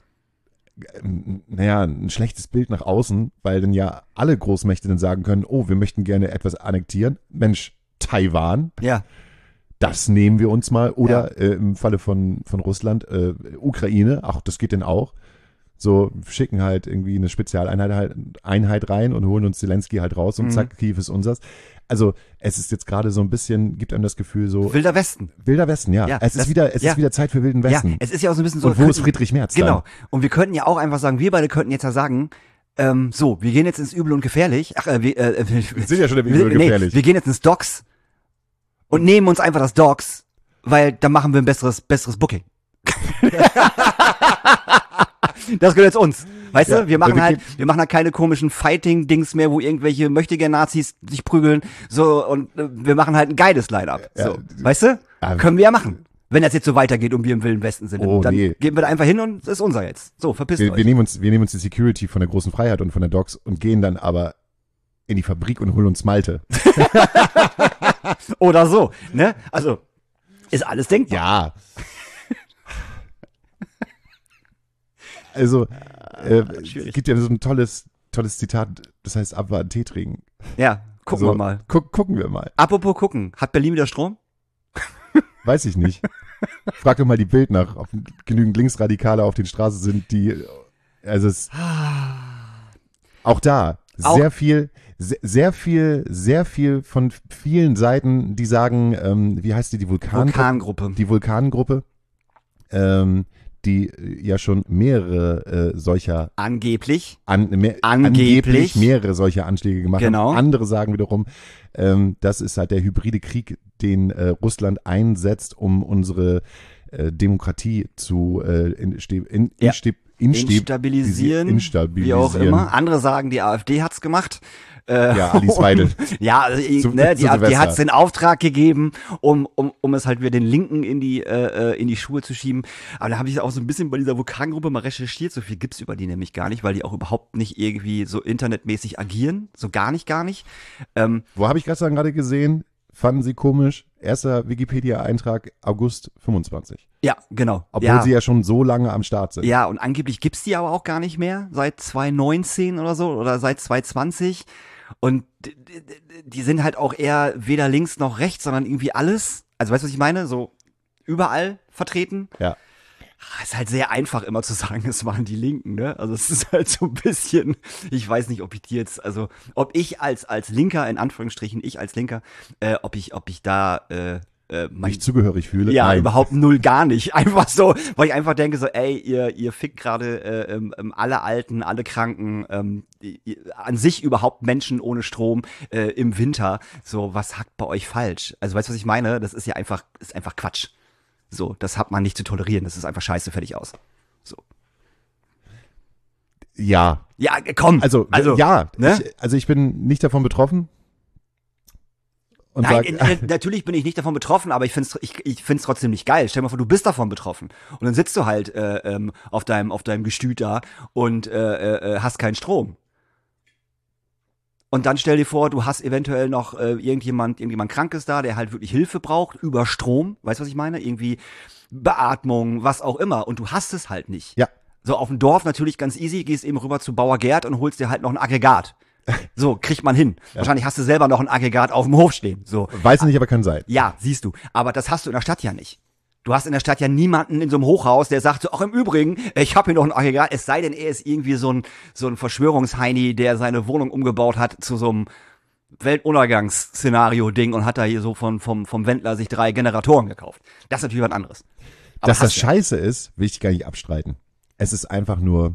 ein schlechtes Bild nach außen, weil dann ja alle Großmächte dann sagen können, oh, wir möchten gerne etwas annektieren. Mensch, Taiwan, Ja. das nehmen wir uns mal. Oder im Falle von Russland, Ukraine, ach, das geht denn auch. So, schicken halt irgendwie eine Spezialeinheit rein und holen uns Zelensky halt raus und zack, Kiew ist unseres. Also, es ist jetzt gerade so ein bisschen, gibt einem das Gefühl so. Wilder Westen. Wilder Westen, ja. Ja, Es ist wieder Zeit für Wilden Westen. Ja, es ist ja auch so ein bisschen so. Und wo ist Friedrich Merz dann? Genau. Und wir könnten ja auch einfach sagen, wir beide könnten jetzt ja sagen, so, wir gehen jetzt ins Übel und Gefährlich. Wir sind ja schon im Übel und Gefährlich. Wir gehen jetzt ins Docks und nehmen uns einfach das Docks, weil dann machen wir ein besseres Booking. Das gehört jetzt uns. Weißt du, wir machen halt keine komischen Fighting-Dings mehr, wo irgendwelche Möchtegern-Nazis sich prügeln, so, und wir machen halt ein geiles Line-Up. So. Weißt du? Können wir ja machen. Wenn das jetzt so weitergeht und wir im Wilden Westen sind, dann gehen wir da einfach hin und das ist unser jetzt. So, verpisst euch. Wir nehmen uns die Security von der großen Freiheit und von der Docks und gehen dann aber in die Fabrik und holen uns Malte. Oder so, ne? Also, ist alles denkbar. Ja. Also, es gibt ja so ein tolles Zitat, das heißt abwarten, Tee trinken. Ja, gucken wir mal. Gucken wir mal. Apropos gucken, hat Berlin wieder Strom? Weiß ich nicht. Frag doch mal die Bild nach, ob genügend Linksradikale auf den Straßen sind, also es, auch da, sehr viel von vielen Seiten, die sagen, wie heißt die Vulkangruppe. Die Vulkangruppe, die ja schon mehrere solcher angeblich mehrere solcher Anschläge gemacht haben. Andere sagen wiederum, das ist halt der hybride Krieg, den Russland einsetzt, um unsere Demokratie zu instabilisieren, wie auch immer. Andere sagen, die AfD hat's gemacht. Alice Weidel. Ja, also, die AfD hat's den Auftrag gegeben, um es halt wieder den Linken in die Schuhe zu schieben. Aber da habe ich auch so ein bisschen bei dieser Vulkangruppe mal recherchiert. So viel gibt's über die nämlich gar nicht, weil die auch überhaupt nicht irgendwie so internetmäßig agieren. So gar nicht. Wo habe ich gerade gesehen? Fanden Sie komisch? Erster Wikipedia-Eintrag August 25. Ja, genau. Obwohl sie ja schon so lange am Start sind. Ja, und angeblich gibt's die aber auch gar nicht mehr. Seit 2019 oder so oder seit 2020. Und die sind halt auch eher weder links noch rechts, sondern irgendwie alles. Also weißt du, was ich meine? So überall vertreten. Ja. Ist halt sehr einfach immer zu sagen, es waren die Linken, ne? Also es ist halt so ein bisschen, ich weiß nicht, ob ich als Linker, in Anführungsstrichen, ob ich da mich zugehörig fühle? Ja, Nein. Überhaupt null, gar nicht. Einfach so, weil ich einfach denke so, ey, ihr fickt gerade alle Alten, alle Kranken, an sich überhaupt Menschen ohne Strom im Winter. So, was hackt bei euch falsch? Also weißt du, was ich meine? Das ist ja einfach Quatsch. So, das hat man nicht zu tolerieren. Das ist einfach scheiße, fertig aus. So. Ja. Ja, komm. Also ja. Ne? Ich bin nicht davon betroffen. Und Nein, natürlich bin ich nicht davon betroffen, aber ich find's trotzdem nicht geil. Stell dir mal vor, du bist davon betroffen. Und dann sitzt du halt auf deinem Gestüt da und hast keinen Strom. Und dann stell dir vor, du hast eventuell noch irgendjemand Krankes da, der halt wirklich Hilfe braucht über Strom. Weißt du, was ich meine? Irgendwie Beatmung, was auch immer. Und du hast es halt nicht. Ja. So auf dem Dorf natürlich ganz easy, gehst eben rüber zu Bauer Gerd und holst dir halt noch ein Aggregat. So, kriegt man hin. Ja. Wahrscheinlich hast du selber noch ein Aggregat auf dem Hof stehen. So. Weiß nicht, aber kann sein. Ja, siehst du. Aber das hast du in der Stadt ja nicht. Du hast in der Stadt ja niemanden in so einem Hochhaus, der sagt so, ach im Übrigen, ich habe hier noch ein Aggregat, es sei denn, er ist irgendwie so ein Verschwörungsheini, der seine Wohnung umgebaut hat zu so einem Weltuntergangsszenario-Ding und hat da hier so vom Wendler sich 3 Generatoren gekauft. Das ist natürlich was anderes. Aber dass das scheiße ist, will ich gar nicht abstreiten. Es ist einfach nur,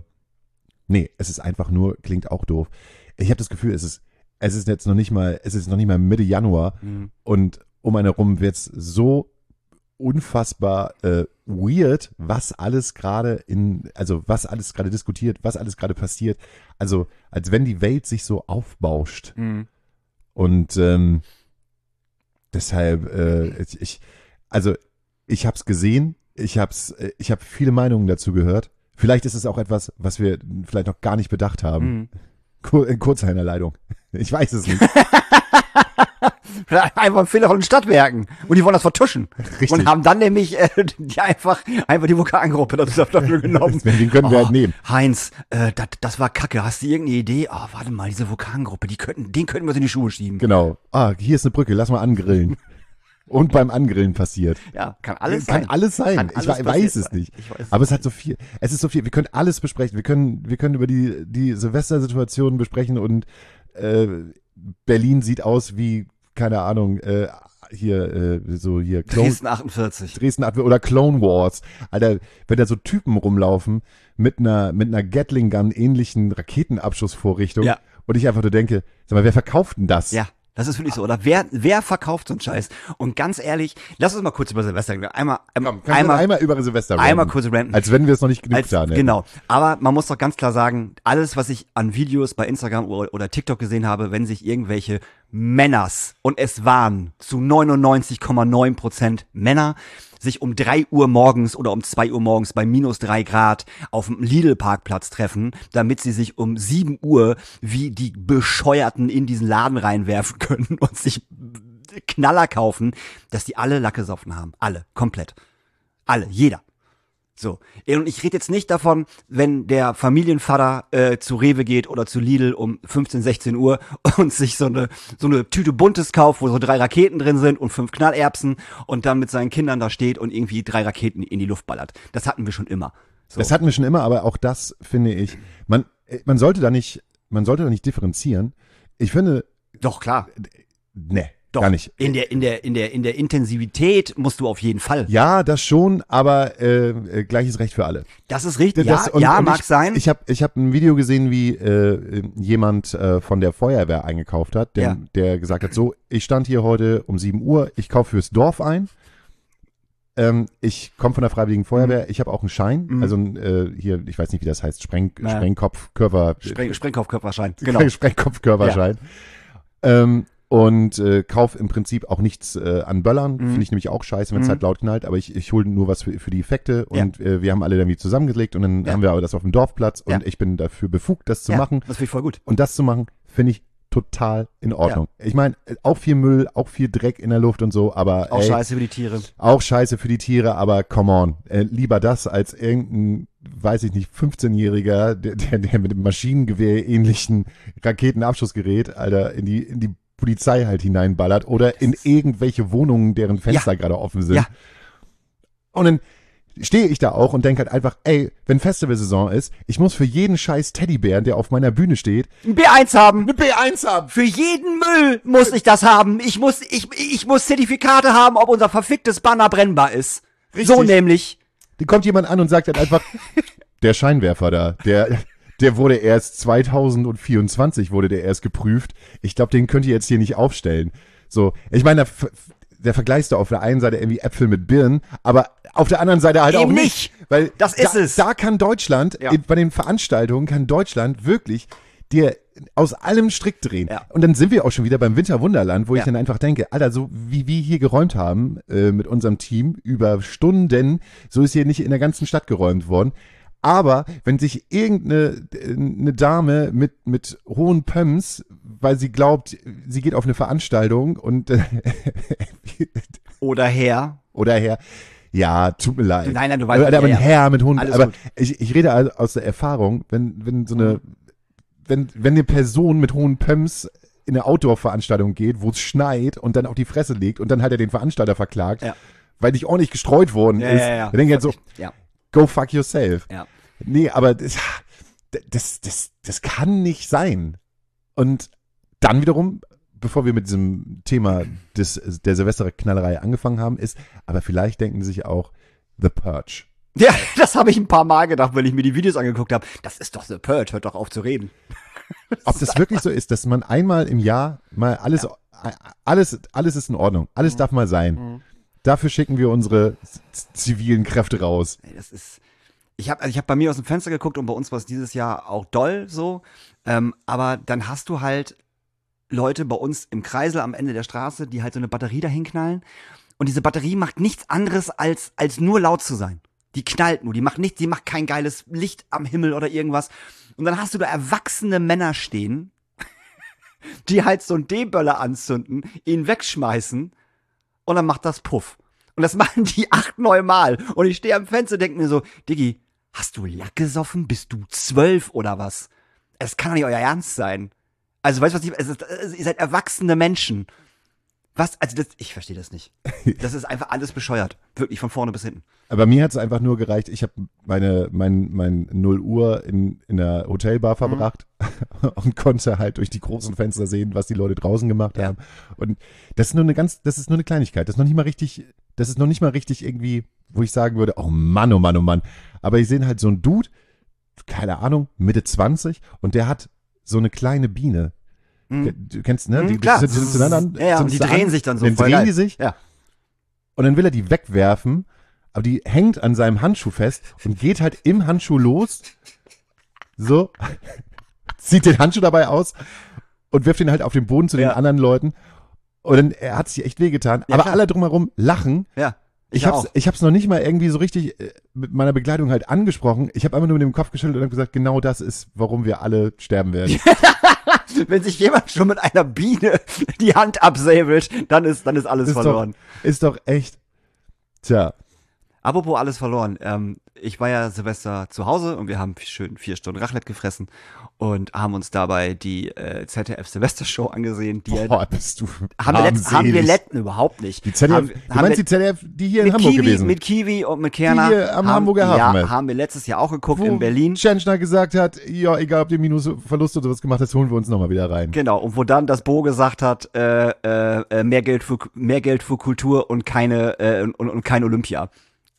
klingt auch doof. Ich habe das Gefühl, es ist jetzt noch nicht mal Mitte Januar und um einen herum wird's so unfassbar weird, was alles gerade diskutiert, was alles gerade passiert. Also, als wenn die Welt sich so aufbauscht. Und deshalb, ich hab's gesehen, ich habe viele Meinungen dazu gehört. Vielleicht ist es auch etwas, was wir vielleicht noch gar nicht bedacht haben. In kurzer Einleitung. Ich weiß es nicht. Einfach ein Fehler von den Stadtwerken. Und die wollen das vertuschen. Richtig. Und haben dann nämlich einfach die Vulkangruppe dafür genommen. Den können wir halt nehmen. Heinz, das war Kacke. Hast du irgendeine Idee? Oh, warte mal, diese Vulkangruppe, den könnten wir uns in die Schuhe schieben. Genau. Hier ist eine Brücke, lass mal angrillen. Und beim Angrillen passiert. Ja, kann alles sein. Kann alles sein. Kann alles Ich weiß es sein. nicht. Ich weiß es Aber es hat so viel. Es ist so viel. Wir können alles besprechen. Wir können über die Silvestersituation besprechen und Berlin sieht aus wie, keine Ahnung, hier Dresden 48. Dresden oder Clone Wars. Alter, wenn da so Typen rumlaufen mit einer Gatling Gun ähnlichen Raketenabschussvorrichtung Ja. und ich einfach nur denke, sag mal, wer verkauft denn das? Ja, das ist wirklich so, oder? Wer verkauft so einen Scheiß? Und ganz ehrlich, lass uns mal kurz über Silvester reden. Einmal über Silvester einmal ranten. kurz ranten. Als wenn wir es noch nicht genug getan hätten. Genau. Aber man muss doch ganz klar sagen, alles, was ich an Videos bei Instagram oder TikTok gesehen habe, wenn sich irgendwelche Männers, und es waren zu 99,9% Männer, sich um 3 Uhr morgens oder um 2 Uhr morgens bei -3 Grad auf dem Lidl-Parkplatz treffen, damit sie sich um 7 Uhr wie die Bescheuerten in diesen Laden reinwerfen können und sich Knaller kaufen, dass die alle Lack gesoffen haben. Alle. Komplett. Alle. Jeder. So. Und ich rede jetzt nicht davon, wenn der Familienvater zu Rewe geht oder zu Lidl um 15, 16 Uhr und sich so eine Tüte Buntes kauft, wo so 3 Raketen drin sind und 5 Knallerbsen und dann mit seinen Kindern da steht und irgendwie 3 Raketen in die Luft ballert. Das hatten wir schon immer. So. Das hatten wir schon immer, aber auch das finde ich, man sollte da nicht differenzieren. Ich finde, Doch, klar. ne, Doch. gar nicht. In der Intensivität musst du auf jeden Fall. Ja, das schon, aber gleiches Recht für alle. Das ist richtig. Und Mag sein. Ich hab ein Video gesehen, wie jemand von der Feuerwehr eingekauft hat, der gesagt hat, so, ich stand hier heute um 7 Uhr, ich kaufe fürs Dorf ein. Ich komme von der Freiwilligen Feuerwehr, ich habe auch einen Schein, also hier, ich weiß nicht, wie das heißt, Sprengkopfkörperschein. Genau. Sprengkopfkörperschein. Und kauf im Prinzip auch nichts an Böllern. Finde ich nämlich auch scheiße, wenn es halt laut knallt. Aber ich hole nur was für die Effekte. Und wir haben alle irgendwie zusammengelegt. Und dann haben wir aber das auf dem Dorfplatz. Und ich bin dafür befugt, das zu machen. Das finde ich voll gut. Und das zu machen, finde ich total in Ordnung. Ja. Ich meine, auch viel Müll, auch viel Dreck in der Luft und so. Aber auch scheiße für die Tiere. Auch scheiße für die Tiere. Aber come on. Lieber das als irgendein, weiß ich nicht, 15-Jähriger, der mit dem Maschinengewehr ähnlichen Raketenabschussgerät, Alter, in die Polizei halt hineinballert oder in irgendwelche Wohnungen, deren Fenster gerade offen sind. Ja. Und dann stehe ich da auch und denke halt einfach, ey, wenn Festivalsaison ist, ich muss für jeden scheiß Teddybären, der auf meiner Bühne steht, ein B1 haben. Eine B1 haben. Für jeden Müll muss ich das haben. Ich muss Zertifikate haben, ob unser verficktes Banner brennbar ist. Richtig. So nämlich. Dann kommt jemand an und sagt dann einfach, der Scheinwerfer da, der wurde erst 2024 wurde der erst geprüft. Ich glaube, den könnt ihr jetzt hier nicht aufstellen. So, ich meine, der vergleichst du auf der einen Seite irgendwie Äpfel mit Birnen, aber auf der anderen Seite halt eben auch nicht. Weil das ist es. Da kann Deutschland, bei den Veranstaltungen kann Deutschland wirklich dir aus allem Strick drehen. Ja. Und dann sind wir auch schon wieder beim Winterwunderland, wo ich dann einfach denke, Alter, so wie wir hier geräumt haben mit unserem Team über Stunden, so ist hier nicht in der ganzen Stadt geräumt worden. Aber wenn sich irgendeine Dame mit hohen Pumps, weil sie glaubt, sie geht auf eine Veranstaltung und oder Herr, ja, tut mir leid. Nein, du weißt, aber ein Herr mit hohen, aber gut. ich rede also aus der Erfahrung, wenn eine Person mit hohen Pumps in eine Outdoor-Veranstaltung geht, wo es schneit und dann auf die Fresse legt und dann hat er den Veranstalter verklagt, weil nicht ordentlich gestreut worden ist, dann denke ich halt so, go fuck yourself. Ja. Nee, aber das kann nicht sein. Und dann wiederum, bevor wir mit diesem Thema der Silvesterknallerei angefangen haben, aber vielleicht denken sie sich auch The Purge. Ja, das habe ich ein paar Mal gedacht, weil ich mir die Videos angeguckt habe. Das ist doch The Purge, hört doch auf zu reden. Ob das wirklich so ist, dass man einmal im Jahr mal alles ist in Ordnung, alles darf mal sein. Dafür schicken wir unsere zivilen Kräfte raus. Das ist, ich hab bei mir aus dem Fenster geguckt und bei uns war es dieses Jahr auch doll so. Aber dann hast du halt Leute bei uns im Kreisel am Ende der Straße, die halt so eine Batterie dahin knallen. Und diese Batterie macht nichts anderes als nur laut zu sein. Die knallt nur, die macht kein geiles Licht am Himmel oder irgendwas. Und dann hast du da erwachsene Männer stehen, die halt so einen D-Böller anzünden, ihn wegschmeißen und dann macht das Puff. Und das machen die 8, 9 Mal. Und ich stehe am Fenster und denke mir so, Diggi, hast du Lack gesoffen? Bist du 12 oder was? Es kann doch nicht euer Ernst sein. Also, weißt du was, ihr seid erwachsene Menschen. Was? Also, ich verstehe das nicht. Das ist einfach alles bescheuert. Wirklich, von vorne bis hinten. Aber mir hat es einfach nur gereicht, ich habe mein 0 Uhr in der Hotelbar verbracht und konnte halt durch die großen Fenster sehen, was die Leute draußen gemacht haben. Und das ist nur eine Kleinigkeit. Das ist noch nicht mal richtig irgendwie, wo ich sagen würde, oh Mann, oh Mann, oh Mann. Aber ich sehe halt so einen Dude, keine Ahnung, Mitte 20 und der hat so eine kleine Biene. Du kennst, ne? Die klar. und die drehen sich dann so. Dann drehen die sich. Ja. Und dann will er die wegwerfen, aber die hängt an seinem Handschuh fest und geht halt im Handschuh los, so, zieht den Handschuh dabei aus und wirft ihn halt auf den Boden zu den anderen Leuten. Und dann, er hat sich echt wehgetan. Ja, aber klar. Alle drumherum lachen. Ja. Ich hab's noch nicht mal irgendwie so richtig mit meiner Begleitung halt angesprochen. Ich habe einfach nur mit dem Kopf geschüttelt und habe gesagt, genau das ist, warum wir alle sterben werden. Wenn sich jemand schon mit einer Biene die Hand absäbelt, dann ist alles verloren. Ist doch echt. Tja. Apropos alles verloren. Ich war ja Silvester zu Hause und wir haben schön 4 Stunden Raclette gefressen und haben uns dabei die ZDF-Silvester-Show angesehen. Die Bist du haben wir überhaupt nicht. Die ZDF, du meinst die ZDF, die hier in Hamburg gewesen? Mit Kiwi und mit Kerner. Die hier am Hamburger Hafen. Ja, haben wir letztes Jahr auch geguckt in Berlin. Tschentschner gesagt hat, ja, egal ob du Minus, Verlust oder was gemacht hast, holen wir uns nochmal wieder rein. Genau, und wo dann das Bo gesagt hat, mehr Geld für Kultur und keine und kein Olympia.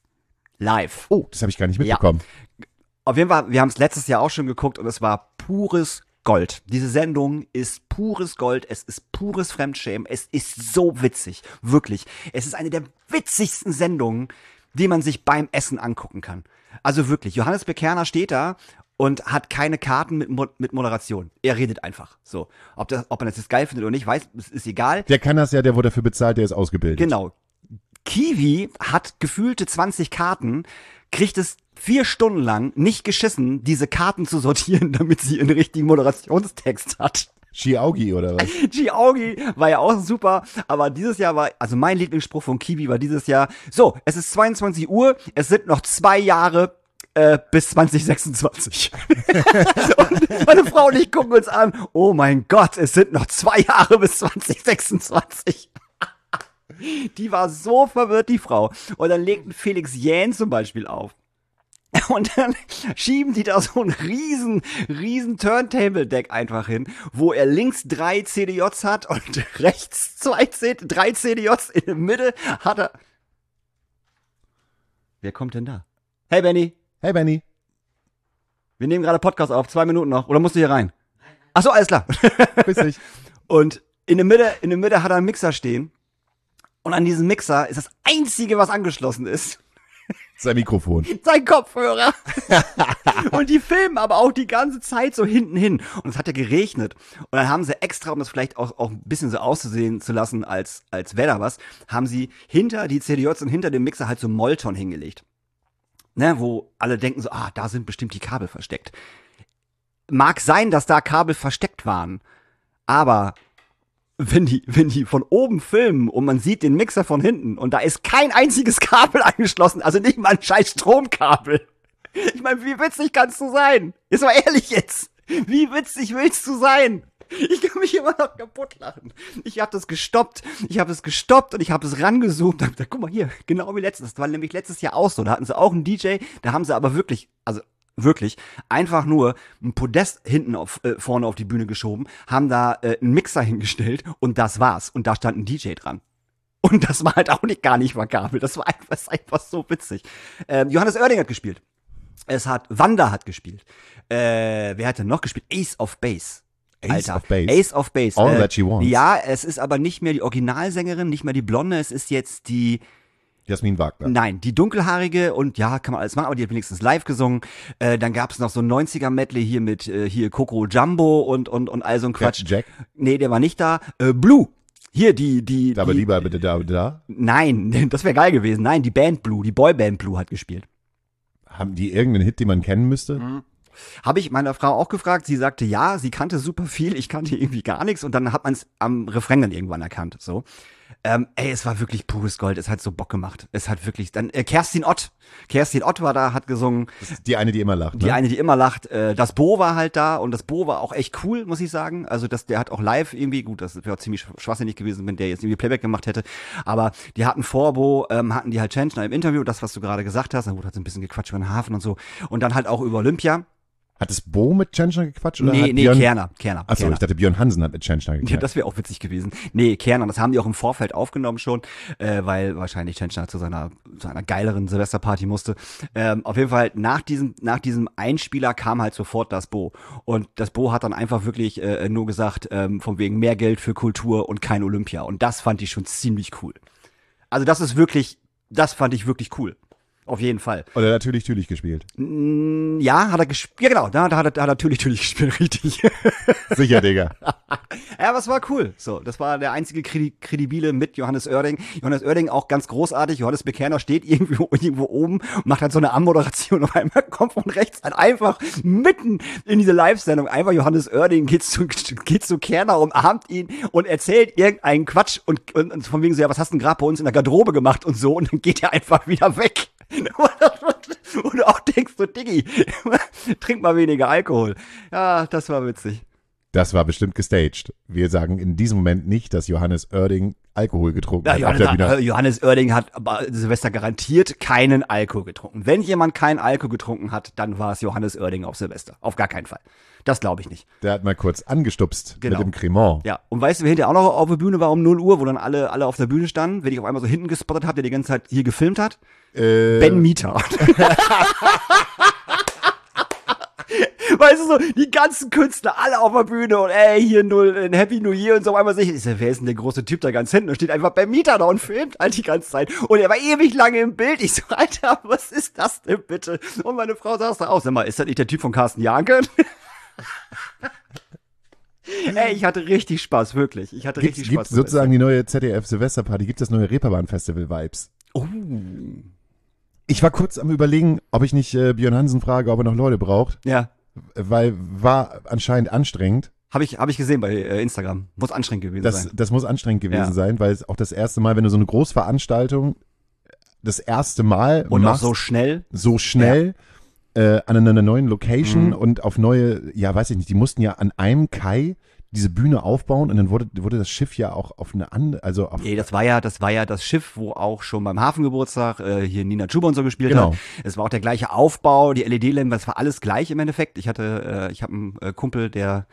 Live. Oh, das habe ich gar nicht mitbekommen. Ja. Auf jeden Fall, wir haben es letztes Jahr auch schon geguckt und es war pures Gold. Diese Sendung ist pures Gold, es ist pures Fremdschämen, es ist so witzig, wirklich. Es ist eine der witzigsten Sendungen, die man sich beim Essen angucken kann. Also wirklich, Johannes Bekerner steht da und hat keine Karten mit Moderation. Er redet einfach. So, ob man das jetzt geil findet oder nicht, ist egal. Der kann das ja, der wurde dafür bezahlt, der ist ausgebildet. Genau. Kiwi hat gefühlte 20 Karten, kriegt es 4 Stunden lang nicht geschissen, diese Karten zu sortieren, damit sie einen richtigen Moderationstext hat. Chiaugi oder was? Chiaugi war ja auch super, aber dieses Jahr also mein Lieblingsspruch von Kiwi war dieses Jahr, so, es ist 22 Uhr, es sind noch 2 Jahre bis 2026. Und meine Frau und ich gucken uns an, oh mein Gott, es sind noch 2 Jahre bis 2026. Die war so verwirrt, die Frau. Und dann legt Felix Jähn zum Beispiel auf. Und dann schieben die da so ein riesen Turntable-Deck einfach hin, wo er links 3 CDJs hat und rechts 3 CDJs. In der Mitte hat er... Wer kommt denn da? Hey, Benny. Hey, Benny. Wir nehmen gerade Podcast auf, 2 Minuten noch. Oder musst du hier rein? Ach so, alles klar. Bis ich. Und in der Mitte hat er einen Mixer stehen. Und an diesem Mixer ist das Einzige, was angeschlossen ist, sein Mikrofon. Sein Kopfhörer. Und die filmen aber auch die ganze Zeit so hinten hin. Und es hat ja geregnet. Und dann haben sie extra, um das vielleicht auch ein bisschen so auszusehen zu lassen, als wäre da was, haben sie hinter die CDJs und hinter dem Mixer halt so Molton hingelegt. Ne, wo alle denken so, da sind bestimmt die Kabel versteckt. Mag sein, dass da Kabel versteckt waren. Aber wenn die von oben filmen und man sieht den Mixer von hinten und da ist kein einziges Kabel angeschlossen, also nicht mal ein scheiß Stromkabel. Ich meine, wie witzig kannst du sein? Jetzt mal ehrlich jetzt. Wie witzig willst du sein? Ich kann mich immer noch kaputt lachen. Ich habe das gestoppt und ich habe es rangezoomt und hab gesagt, guck mal hier, genau wie letztes. Das war nämlich letztes Jahr auch so. Da hatten sie auch einen DJ, da haben sie aber wirklich einfach nur ein Podest hinten vorne auf die Bühne geschoben, haben da einen Mixer hingestellt und das war's. Und da stand ein DJ dran. Und das war halt auch gar nicht verkabelt. Das war einfach so witzig. Johannes Oerding hat gespielt. Wanda hat gespielt. Wer hat denn noch gespielt? Ace of Base. Ace of Base. All That She Wants. Ja, es ist aber nicht mehr die Originalsängerin, nicht mehr die Blonde, es ist jetzt die Jasmin Wagner. Nein, die dunkelhaarige und ja, kann man alles machen, aber die hat wenigstens live gesungen. Dann gab's noch so ein 90er-Medley hier mit hier Coco Jumbo und all so ein Quatsch. Jack? Nee, der war nicht da. Blue. Hier, die. Aber lieber bitte da. Nein, das wäre geil gewesen. Nein, die Band Blue, die Boyband Blue hat gespielt. Haben die irgendeinen Hit, den man kennen müsste? Habe ich meiner Frau auch gefragt. Sie sagte, ja, sie kannte super viel, ich kannte irgendwie gar nichts. Und dann hat man es am Refrain dann irgendwann erkannt. So. Es war wirklich pures Gold. Es hat so Bock gemacht. Es hat wirklich, dann, Kerstin Ott war da, hat gesungen. Das ist die eine, die immer lacht, ne? Die eine, die immer lacht. Das Bo war halt da und das Bo war auch echt cool, muss ich sagen. Also, der hat auch live irgendwie, gut, das wäre ziemlich schwachsinnig gewesen, wenn der jetzt irgendwie Playback gemacht hätte. Aber die hatten vor Bo, hatten die halt Tschentschner im Interview, das, was du gerade gesagt hast. Dann wurde halt so ein bisschen gequatscht über den Hafen und so. Und dann halt auch über Olympia. Hat es Bo mit Tschentschner gequatscht? Oder Nee, Kerner. Achso, ich dachte, Björn Hansen hat mit Tschentschner gequatscht. Ja, das wäre auch witzig gewesen. Nee, Kerner, das haben die auch im Vorfeld aufgenommen schon, weil wahrscheinlich Tschentschner zu einer geileren Silvesterparty musste. Auf jeden Fall, nach diesem Einspieler kam halt sofort das Bo. Und das Bo hat dann einfach wirklich nur gesagt, von wegen mehr Geld für Kultur und kein Olympia. Und das fand ich schon ziemlich cool. Also das fand ich wirklich cool. Auf jeden Fall. Oder natürlich Tülich gespielt. Ja, hat er gespielt. Ja, genau, da hat er natürlich gespielt, richtig. Sicher, Digga. Ja, aber es war cool. So, das war der einzige Kredibile mit Johannes Oerding. Johannes Oerding auch ganz großartig. Johannes Bekerner steht irgendwo oben und macht halt so eine Anmoderation. Auf einmal kommt von rechts halt einfach mitten in diese Live-Sendung einfach Johannes Oerding, geht zu Kerner, umarmt ihn und erzählt irgendeinen Quatsch und von wegen so, ja, was hast du denn gerade bei uns in der Garderobe gemacht und so, und dann geht er einfach wieder weg. Und du auch denkst so, Diggi, trink mal weniger Alkohol. Ja, das war witzig. Das war bestimmt gestaged. Wir sagen in diesem Moment nicht, dass Johannes Oerding Alkohol getrunken hat auf der Bühne. Johannes Oerding hat aber Silvester garantiert keinen Alkohol getrunken. Wenn jemand keinen Alkohol getrunken hat, dann war es Johannes Oerding auf Silvester. Auf gar keinen Fall. Das glaube ich nicht. Der hat mal kurz angestupst genau. Mit dem Cremant. Ja, und weißt du, wer hinterher auch noch auf der Bühne war um 0 Uhr, wo dann alle auf der Bühne standen, wenn ich auf einmal so hinten gespottet habe, der die ganze Zeit hier gefilmt hat? Ben Mieter. Weißt du so, die ganzen Künstler, alle auf der Bühne und hier ein Happy New Year und so, einmal sich, wer ist denn der große Typ da ganz hinten? Da steht einfach Ben Mieter da und filmt halt die ganze Zeit. Und er war ewig lange im Bild. Ich so, Alter, was ist das denn bitte? Und meine Frau saß da auch, sag mal, ist das nicht der Typ von Carsten Janke? Ich hatte richtig Spaß, wirklich. Ich hatte richtig Spaß. Gibt sozusagen die neue ZDF-Silvesterparty, gibt das neue Reeperbahn-Festival-Vibes? Oh. Ich war kurz am Überlegen, ob ich nicht Björn Hansen frage, ob er noch Leute braucht. Ja. Weil war anscheinend anstrengend. Hab ich gesehen bei Instagram. Muss anstrengend gewesen sein. Das muss anstrengend gewesen sein, weil es auch das erste Mal, wenn du so eine Großveranstaltung das erste Mal und machst, auch so schnell an einer neuen Location und auf neue, ja weiß ich nicht, die mussten ja an einem Kai diese Bühne aufbauen und dann wurde das Schiff ja auch auf eine andere, also auf nee, das war ja das Schiff, wo auch schon beim Hafengeburtstag hier Nina Chuba und so gespielt genau. hat. Es war auch der gleiche Aufbau, die LED-Lämpchen, das war alles gleich im Endeffekt. Ich habe einen Kumpel, der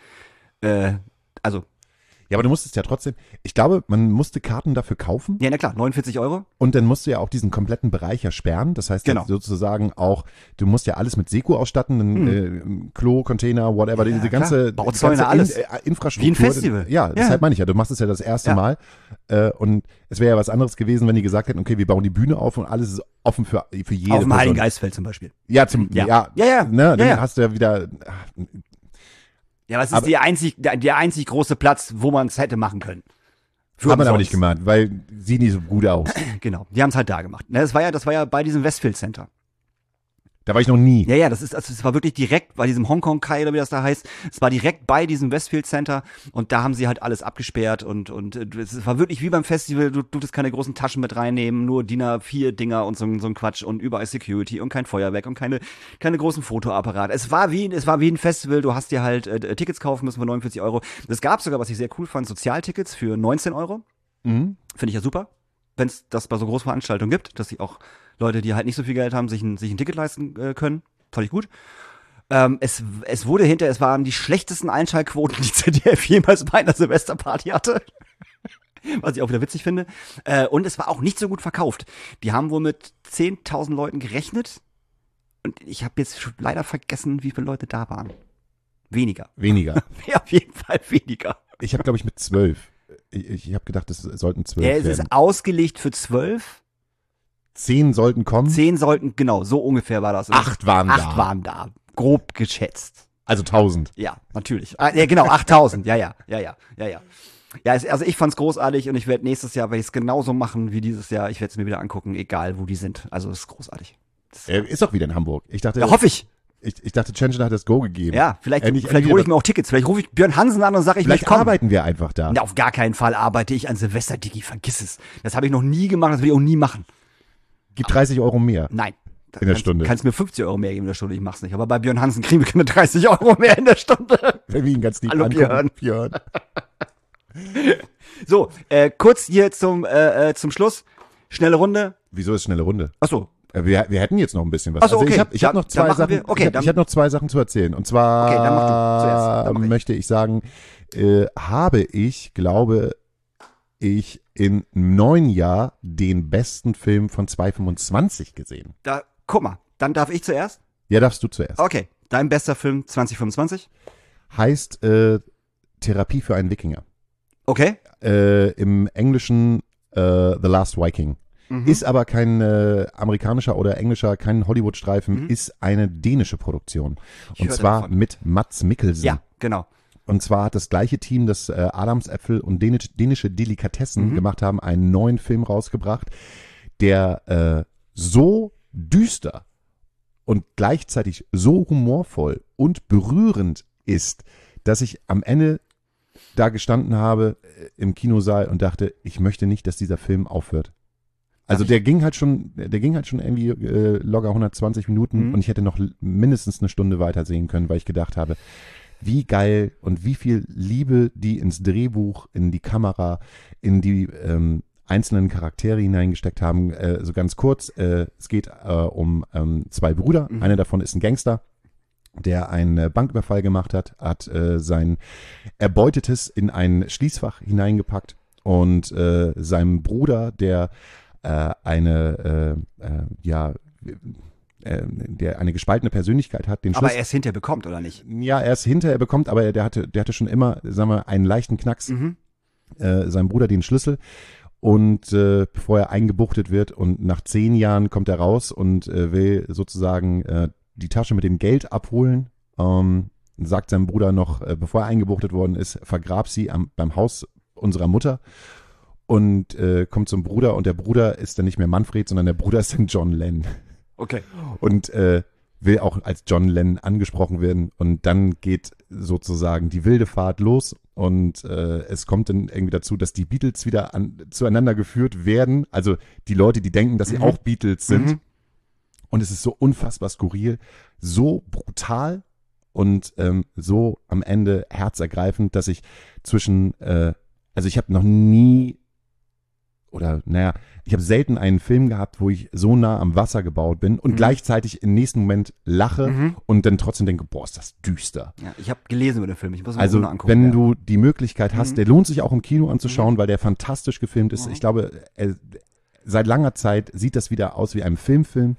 ja, aber du musstest ja trotzdem, ich glaube, man musste Karten dafür kaufen. Ja, na klar, 49 €. Und dann musst du ja auch diesen kompletten Bereich ja sperren. Das heißt genau. Sozusagen auch, du musst ja alles mit Seko ausstatten, Klo, Container, whatever, ja, diese ganze alles. Infrastruktur. Wie ein Festival. Ja, deshalb meine ich ja, du machst es ja das erste Mal. Und es wäre ja was anderes gewesen, wenn die gesagt hätten, okay, wir bauen die Bühne auf und alles ist offen für jede Auf dem Heiligen Geistfeld zum Beispiel. Ja, Dann hast du ja wieder... Ja, aber es ist der einzig große Platz, wo man es hätte machen können. Hat man aber nicht gemacht, weil sieht nicht so gut aus. Genau, die haben es halt da gemacht. Das war ja bei diesem Westfield Center. Da war ich noch nie. Ja, das war wirklich direkt bei diesem Hongkong Kai oder wie das da heißt. Es war direkt bei diesem Westfield Center und da haben sie halt alles abgesperrt und es war wirklich wie beim Festival. Du durftest keine großen Taschen mit reinnehmen, nur DIN A4 Dinger und so ein Quatsch und überall Security und kein Feuerwerk und keine großen Fotoapparate. Es war wie ein Festival. Du hast dir halt Tickets kaufen müssen für 49 €. Es gab sogar, was ich sehr cool fand, Sozialtickets für 19 €. Finde ich ja super, wenn es das bei so Großveranstaltungen gibt, dass sich auch Leute, die halt nicht so viel Geld haben, sich ein Ticket leisten können. Fand ich gut. Es waren die schlechtesten Einschaltquoten, die ZDF jemals bei einer Silvesterparty hatte. Was ich auch wieder witzig finde. Und es war auch nicht so gut verkauft. Die haben wohl mit 10.000 Leuten gerechnet. Und ich habe jetzt schon leider vergessen, wie viele Leute da waren. Weniger. Ja, auf jeden Fall weniger. Ich habe, glaube ich, mit 12. Ich habe gedacht, es sollten 12 werden. Es ist ausgelegt für 12. 10 sollten kommen? 10 sollten, genau, so ungefähr war das. 8 waren 8 waren da, grob geschätzt. Also 1000. Ja, natürlich. Ja, genau, 8000, ja. Ja, also ich fand's großartig und ich werde nächstes Jahr es genauso machen wie dieses Jahr. Ich werde es mir wieder angucken, egal wo die sind. Also es ist großartig. Ist doch wieder in Hamburg. Ich dachte, ja, hoffe ich. Ich dachte, Tschentscher hat das Go gegeben. Ja, vielleicht hole ich mir auch Tickets. Vielleicht rufe ich Björn Hansen an und sage, ich möchte kommen. Vielleicht arbeiten wir einfach da. Na, auf gar keinen Fall arbeite ich an Silvester, Digi, vergiss es. Das habe ich noch nie gemacht, das will ich auch nie machen. Gib 30 € mehr. Nein. In der Stunde. Kannst mir 50 € mehr geben in der Stunde, ich mach's nicht. Aber bei Björn Hansen kriegen wir keine 30 € mehr in der Stunde. Wenn wir ihn ganz lieb Hallo, angucken. Björn. So, kurz hier zum Schluss. Schnelle Runde. Wieso ist schnelle Runde? Ach so. Wir hätten jetzt noch ein bisschen was. Ach so, okay. Ich hab noch zwei Sachen. Ich hab noch zwei Sachen zu erzählen. Und zwar dann mach du zuerst. Dann mach ich. möchte ich sagen, glaube ich, im neuen Jahr den besten Film von 2025 gesehen. Guck mal, dann darf ich zuerst? Ja, darfst du zuerst. Okay, dein bester Film 2025? Heißt Therapie für einen Wikinger. Okay. Im Englischen The Last Viking. Ist aber kein amerikanischer oder englischer, kein Hollywood-Streifen, ist eine dänische Produktion. Und zwar mit Mads Mikkelsen. Ja, genau. Und zwar hat das gleiche Team, das Adamsäpfel und dänische Delikatessen gemacht haben, einen neuen Film rausgebracht, der so düster und gleichzeitig so humorvoll und berührend ist, dass ich am Ende da gestanden habe im Kinosaal und dachte, ich möchte nicht, dass dieser Film aufhört. Also der ging halt schon irgendwie locker 120 Minuten und ich hätte noch mindestens eine Stunde weiter sehen können, weil ich gedacht habe, wie geil und wie viel Liebe die ins Drehbuch, in die Kamera, in die einzelnen Charaktere hineingesteckt haben. So ganz kurz, es geht um zwei Brüder. Einer davon ist ein Gangster, der einen Banküberfall gemacht hat sein Erbeutetes in ein Schließfach hineingepackt und seinem Bruder, der der eine gespaltene Persönlichkeit hat, den Schlüssel. Aber er es hinterher bekommt, oder nicht? Ja, er es hinterher bekommt, aber der hatte schon immer, sagen wir, einen leichten Knacks. Seinem Bruder den Schlüssel. Und bevor er eingebuchtet wird und nach 10 Jahren kommt er raus und will sozusagen die Tasche mit dem Geld abholen, sagt seinem Bruder noch, bevor er eingebuchtet worden ist, vergrab sie beim Haus unserer Mutter. Und kommt zum Bruder und der Bruder ist dann nicht mehr Manfred, sondern der Bruder ist dann John Lennon. Okay. Und will auch als John Lennon angesprochen werden. Und dann geht sozusagen die wilde Fahrt los und es kommt dann irgendwie dazu, dass die Beatles wieder zueinander geführt werden. Also die Leute, die denken, dass sie auch Beatles sind. Und es ist so unfassbar skurril, so brutal und so am Ende herzergreifend, dass ich ich habe noch nie ich habe selten einen Film gehabt, wo ich so nah am Wasser gebaut bin und gleichzeitig im nächsten Moment lache und dann trotzdem denke, boah, ist das düster. Ja, ich habe gelesen über den Film, ich muss mir also mal angucken. Wenn du die Möglichkeit hast, der lohnt sich auch im Kino anzuschauen, weil der fantastisch gefilmt ist. Ich glaube, seit langer Zeit sieht das wieder aus wie ein Filmfilm.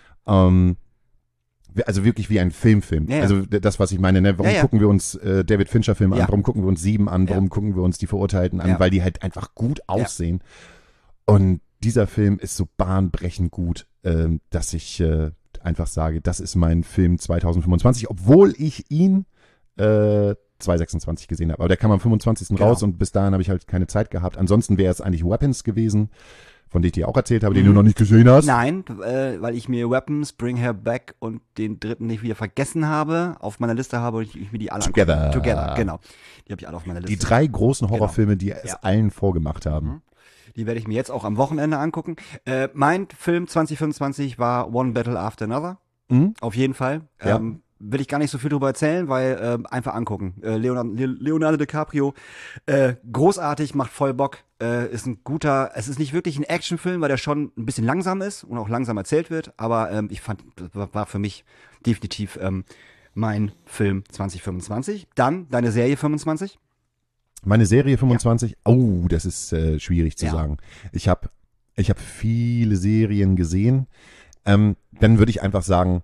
Also wirklich wie ein Filmfilm. Ja. Also das, was ich meine, ne? Warum gucken wir uns David Fincher-Filme an? Warum gucken wir uns 7 an? Warum gucken wir uns Die Verurteilten an? Weil die halt einfach gut aussehen. Und dieser Film ist so bahnbrechend gut, dass ich einfach sage, das ist mein Film 2025, obwohl ich ihn 2026 gesehen habe. Aber der kam am 25. raus und bis dahin habe ich halt keine Zeit gehabt. Ansonsten wäre es eigentlich Weapons gewesen, von dem ich dir auch erzählt habe, den du noch nicht gesehen hast. Nein, weil ich mir Weapons, Bring Her Back und den dritten nicht wieder vergessen habe, auf meiner Liste habe und ich mir die alle Together, genau. Die habe ich alle auf meiner Liste. Die 3 großen Horrorfilme, die es allen vorgemacht haben. Die werde ich mir jetzt auch am Wochenende angucken. Mein Film 2025 war One Battle After Another. Auf jeden Fall. Ja. Will ich gar nicht so viel drüber erzählen, weil einfach angucken. Leonardo DiCaprio, großartig, macht voll Bock. Es ist nicht wirklich ein Actionfilm, weil der schon ein bisschen langsam ist und auch langsam erzählt wird, aber ich fand, das war für mich definitiv mein Film 2025. Dann deine Serie 25. Meine Serie 25, das ist schwierig zu sagen. Ich hab viele Serien gesehen. Dann würde ich einfach sagen,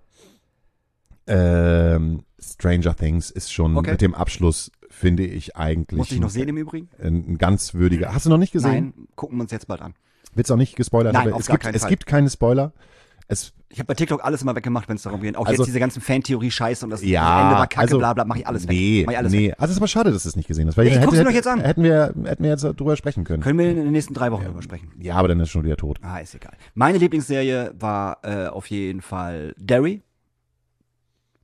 Stranger Things ist schon mit dem Abschluss, finde ich eigentlich. Muss ich noch sehen im Übrigen? Ein ganz würdiger. Hast du noch nicht gesehen? Nein, gucken wir uns jetzt bald an. Wird's auch nicht gespoilert? Nein, aber auf gar keinen Fall. Es gibt keine Spoiler. Ich habe bei TikTok alles immer weggemacht, wenn es darum geht. Auch also, jetzt diese ganzen Fantheorie-Scheiße und das Ende ja, war kacke, bla bla, mach ich alles weg. Nee. Also es ist aber schade, dass du es nicht gesehen hast. Weil ich guck's mir doch jetzt an. Hätten wir jetzt drüber sprechen können. Können wir in den nächsten 3 Wochen drüber sprechen. Ja, aber dann ist schon wieder tot. Ist egal. Meine Lieblingsserie war auf jeden Fall Derry.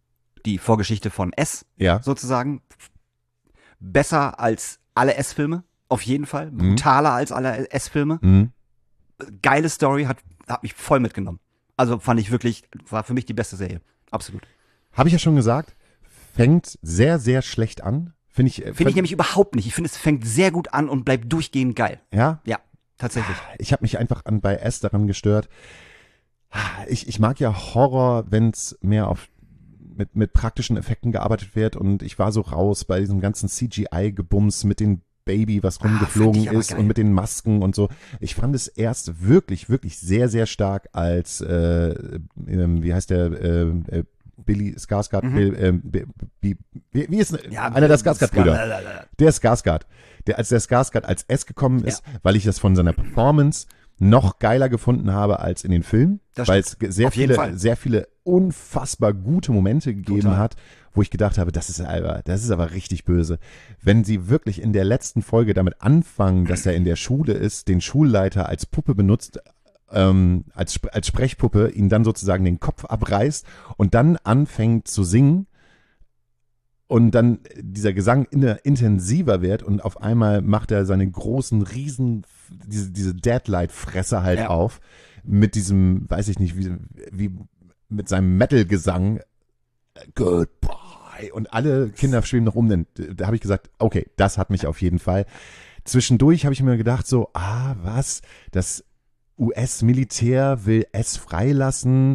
die Vorgeschichte von S Ja. sozusagen. Besser als alle S-Filme, auf jeden Fall. Brutaler als alle S-Filme. Mhm. Geile Story, hat mich voll mitgenommen. Also fand ich wirklich, war für mich die beste Serie. Absolut. Habe ich ja schon gesagt, fängt sehr, sehr schlecht an. Finde ich Nämlich überhaupt nicht. Ich finde, es fängt sehr gut an und bleibt durchgehend geil. Ja? Ja, tatsächlich. Ich habe mich einfach bei S daran gestört. Ich mag ja Horror, wenn es mehr mit praktischen Effekten gearbeitet wird, und ich war so raus bei diesem ganzen CGI-Gebums mit den Baby, was rumgeflogen ist, und mit den Masken und so. Ich fand es erst wirklich, wirklich sehr, sehr stark als, wie heißt der, Billy Skarsgård, wie ist einer der Skarsgård-Brüder? Der Skarsgård. Als der Skarsgård als S gekommen ist, weil ich das von seiner Performance noch geiler gefunden habe als in den Filmen, weil es sehr viele unfassbar gute Momente gegeben hat, wo ich gedacht habe, das ist aber richtig böse. Wenn sie wirklich in der letzten Folge damit anfangen, dass er in der Schule ist, den Schulleiter als Puppe benutzt, als Sprechpuppe, ihn dann sozusagen den Kopf abreißt und dann anfängt zu singen und dann dieser Gesang intensiver wird und auf einmal macht er seine großen diese Deadlight-Fresse halt auf mit diesem, weiß ich nicht, wie mit seinem Metal-Gesang, Goodbye, und alle Kinder schweben noch um. Da habe ich gesagt, okay, das hat mich auf jeden Fall. Zwischendurch habe ich mir gedacht so, was, das US-Militär will S freilassen,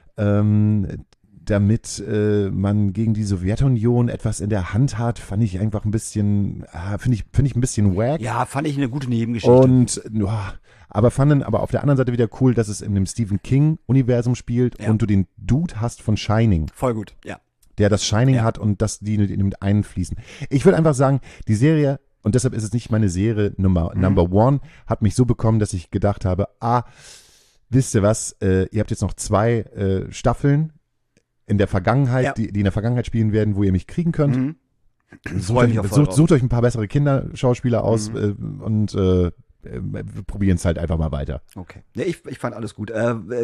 damit man gegen die Sowjetunion etwas in der Hand hat, fand ich einfach ein bisschen, finde ich ein bisschen wack. Ja, fand ich eine gute Nebengeschichte. Und fand dann aber auf der anderen Seite wieder cool, dass es in dem Stephen King-Universum spielt und du den Dude hast von Shining. Voll gut, ja. Der das Shining hat und dass die mit einfließen. Ich würde einfach sagen, die Serie, und deshalb ist es nicht meine Serie Number One, hat mich so bekommen, dass ich gedacht habe, wisst ihr was, ihr habt jetzt noch 2 Staffeln in der Vergangenheit, die in der Vergangenheit spielen werden, wo ihr mich kriegen könnt. Sucht euch ein paar bessere Kinderschauspieler aus und wir probieren es halt einfach mal weiter. Okay. Ja, ich fand alles gut.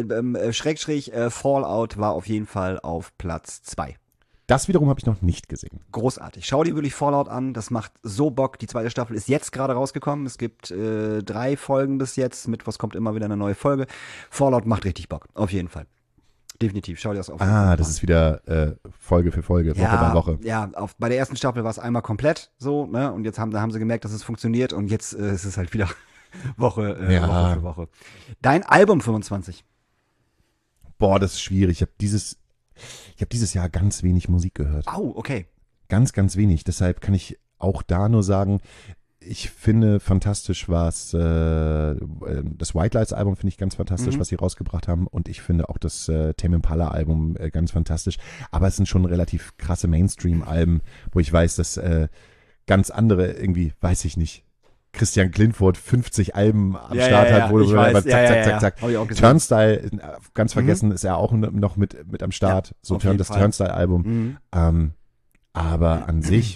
Fallout war auf jeden Fall auf Platz 2. Das wiederum habe ich noch nicht gesehen. Großartig. Schau dir wirklich Fallout an. Das macht so Bock. Die 2. Staffel ist jetzt gerade rausgekommen. Es gibt 3 Folgen bis jetzt. Mittwochs kommt immer wieder eine neue Folge. Fallout macht richtig Bock. Auf jeden Fall. Definitiv. Schau dir das auf jeden Fall an. Das ist wieder Folge für Folge, Woche bei Woche. Ja, bei der ersten Staffel war es einmal komplett so, ne? Und jetzt haben sie gemerkt, dass es funktioniert, und jetzt ist es halt wieder Woche für Woche. Dein Album 25. Boah, das ist schwierig. Ich habe dieses Jahr ganz wenig Musik gehört. Okay. Ganz, ganz wenig. Deshalb kann ich auch da nur sagen, ich finde fantastisch, was das White Lies Album finde ich ganz fantastisch, was sie rausgebracht haben, und ich finde auch das Tame Impala Album ganz fantastisch, aber es sind schon relativ krasse Mainstream-Alben, wo ich weiß, dass ganz andere irgendwie, weiß ich nicht, Christian Klindford 50 Alben am Start hat, wo du zack. Turnstile, ganz vergessen, ist er auch noch mit am Start, so das Turnstile Album. Aber an sich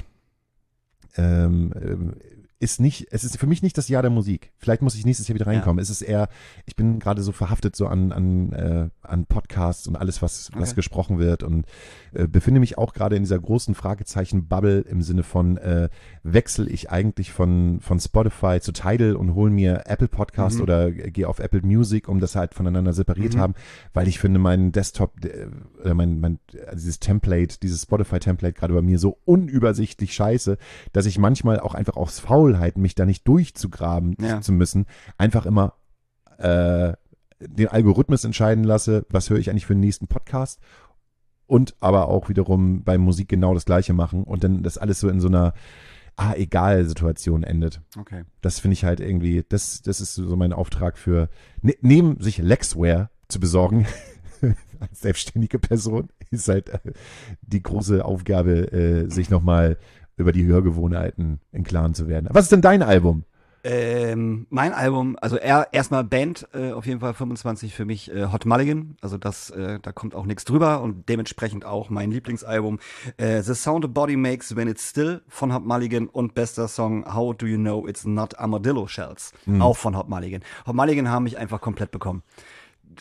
es ist für mich nicht das Jahr der Musik. Vielleicht muss ich nächstes Jahr wieder reinkommen. Es ist eher, ich bin gerade so verhaftet so an Podcasts und alles, was gesprochen wird, und befinde mich auch gerade in dieser großen Fragezeichen-Bubble im Sinne von, wechsle ich eigentlich von Spotify zu Tidal und hole mir Apple Podcast oder gehe auf Apple Music, um das halt voneinander separiert haben, weil ich finde, mein Desktop, dieses Template, dieses Spotify-Template gerade bei mir so unübersichtlich scheiße, dass ich manchmal auch einfach aus Faulheit, mich da nicht durchzugraben zu müssen, einfach immer den Algorithmus entscheiden lasse, was höre ich eigentlich für den nächsten Podcast, und aber auch wiederum bei Musik genau das Gleiche machen, und dann das alles so in so einer egal Situation endet. Okay. Das finde ich halt irgendwie, das ist so mein Auftrag für, neben sich Lexware zu besorgen, als selbstständige Person, ist halt die große Aufgabe, sich nochmal über die Hörgewohnheiten im Klaren zu werden. Was ist denn dein Album? Mein Album, also erstmal Band, auf jeden Fall 25 für mich, Hot Mulligan, also da kommt auch nichts drüber, und dementsprechend auch mein Lieblingsalbum, The Sound a Body Makes When It's Still von Hot Mulligan, und bester Song How Do You Know It's Not Armadillo Shells, auch von Hot Mulligan. Hot Mulligan haben mich einfach komplett bekommen.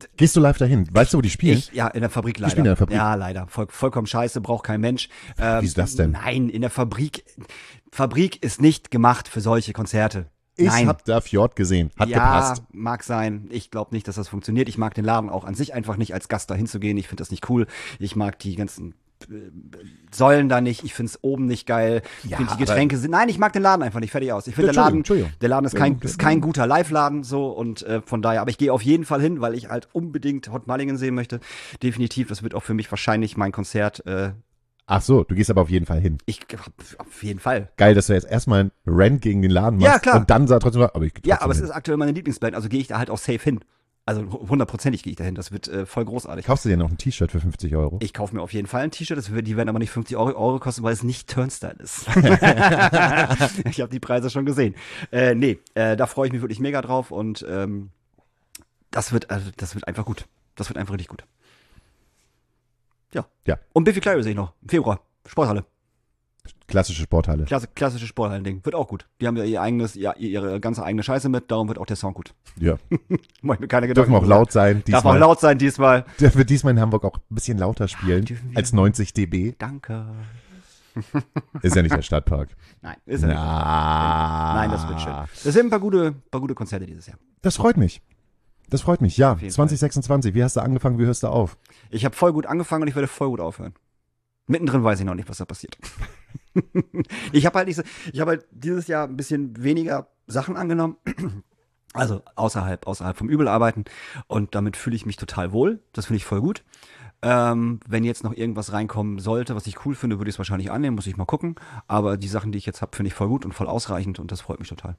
Gehst du live dahin? Weißt du, wo die spielen? Ja, in der Fabrik leider. Die spielen in der Fabrik. Ja, leider. Vollkommen scheiße, braucht kein Mensch. Wie ist das denn? Nein, in der Fabrik ist nicht gemacht für solche Konzerte. Ich Nein. hab da Fjord gesehen. Hat gepasst. Mag sein. Ich glaube nicht, dass das funktioniert. Ich mag den Laden auch an sich einfach nicht, als Gast dahin zu gehen. Ich finde das nicht cool. Ich mag die ganzen Säulen da nicht. Ich finde es oben nicht geil. Ich finde die Getränke sind. Nein, ich mag den Laden einfach nicht. Fertig aus. Ich finde der Laden ist kein guter Live-Laden so und von daher. Aber ich gehe auf jeden Fall hin, weil ich halt unbedingt Hot Mulligan sehen möchte. Definitiv. Das wird auch für mich wahrscheinlich mein Konzert. Ach so, du gehst aber auf jeden Fall hin. Auf jeden Fall. Geil, dass du jetzt erstmal einen Rant gegen den Laden machst. Ja, klar. Und dann sagt trotzdem, aber ich Ja, aber es ist aktuell meine Lieblingsband, also gehe ich da halt auch safe hin. Also 100%ig gehe ich dahin. Das wird voll großartig. Kaufst du dir noch ein T-Shirt für 50 €? Ich kaufe mir auf jeden Fall ein T-Shirt. Die werden aber nicht 50 Euro kosten, weil es nicht Turnstyle ist. Ich habe die Preise schon gesehen. Da freue ich mich wirklich mega drauf und das wird einfach gut. Das wird einfach richtig gut. Ja. Und Biffy Clyro sehe ich noch. Im Februar. Sporthalle. Klassische Sporthalle. Klassische Sporthallen-Ding. Wird auch gut. Die haben ja ihre ganze eigene Scheiße mit, darum wird auch der Sound gut. Ja. Mach ich mir keine Dürfen Gedanken. auch laut sein. Darf auch laut sein diesmal. Der wird diesmal in Hamburg auch ein bisschen lauter spielen als 90 dB. Danke. Ist ja nicht der Stadtpark. Nein, ist er nicht. Nein, das wird schön. Das sind ein paar gute Konzerte dieses Jahr. Das freut mich. Ja. jeden 2026. Wie hast du angefangen? Wie hörst du auf? Ich habe voll gut angefangen und ich werde voll gut aufhören. Mittendrin weiß ich noch nicht, was da passiert. Ich habe halt dieses Jahr ein bisschen weniger Sachen angenommen. Also außerhalb vom Übelarbeiten. Und damit fühle ich mich total wohl. Das finde ich voll gut. Wenn jetzt noch irgendwas reinkommen sollte, was ich cool finde, würde ich es wahrscheinlich annehmen, muss ich mal gucken. Aber die Sachen, die ich jetzt habe, finde ich voll gut und voll ausreichend und das freut mich total.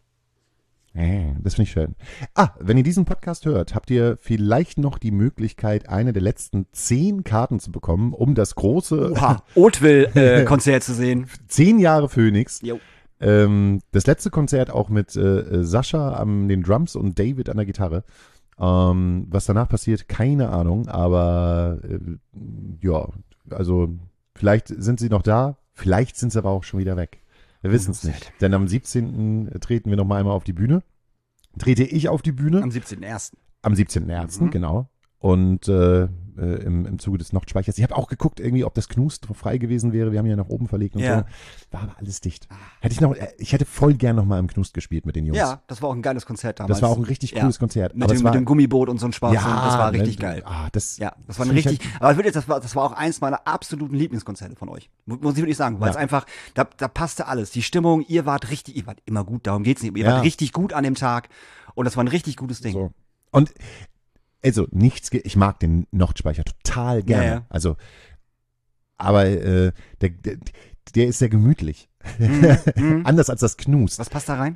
Das finde ich schön. Wenn ihr diesen Podcast hört, habt ihr vielleicht noch die Möglichkeit, eine der letzten 10 Karten zu bekommen, um das große Hauteville-Konzert zu sehen. 10 Jahre Phoenix. Jo. Das letzte Konzert auch mit Sascha an den Drums und David an der Gitarre. Was danach passiert, keine Ahnung, aber ja, also vielleicht sind sie noch da, vielleicht sind sie aber auch schon wieder weg. Wir wissen es nicht, denn am 17. treten wir noch mal einmal auf die Bühne. Trete ich auf die Bühne. Am 17.01. Am 17.01., genau. Und im Zuge des Nachtspeichers. Ich habe auch geguckt, irgendwie, ob das Knust frei gewesen wäre. Wir haben ja nach oben verlegt und so. War aber alles dicht. Ich hätte voll gern noch mal im Knust gespielt mit den Jungs. Ja, das war auch ein geiles Konzert damals. Das war auch ein richtig cooles Konzert. Mit dem Gummiboot und so ein Spaß. Ja, das war richtig geil. Das war ein richtig, aber wirklich, das war auch eins meiner absoluten Lieblingskonzerte von euch. Muss ich wirklich sagen, weil es einfach, da passte alles. Die Stimmung, ihr wart immer gut, darum geht's nicht. Ihr wart richtig gut an dem Tag und das war ein richtig gutes Ding. So. Und also ich mag den Nachtspeicher total gerne. Ja. Also, aber der ist sehr gemütlich. Anders als das Knust. Was passt da rein?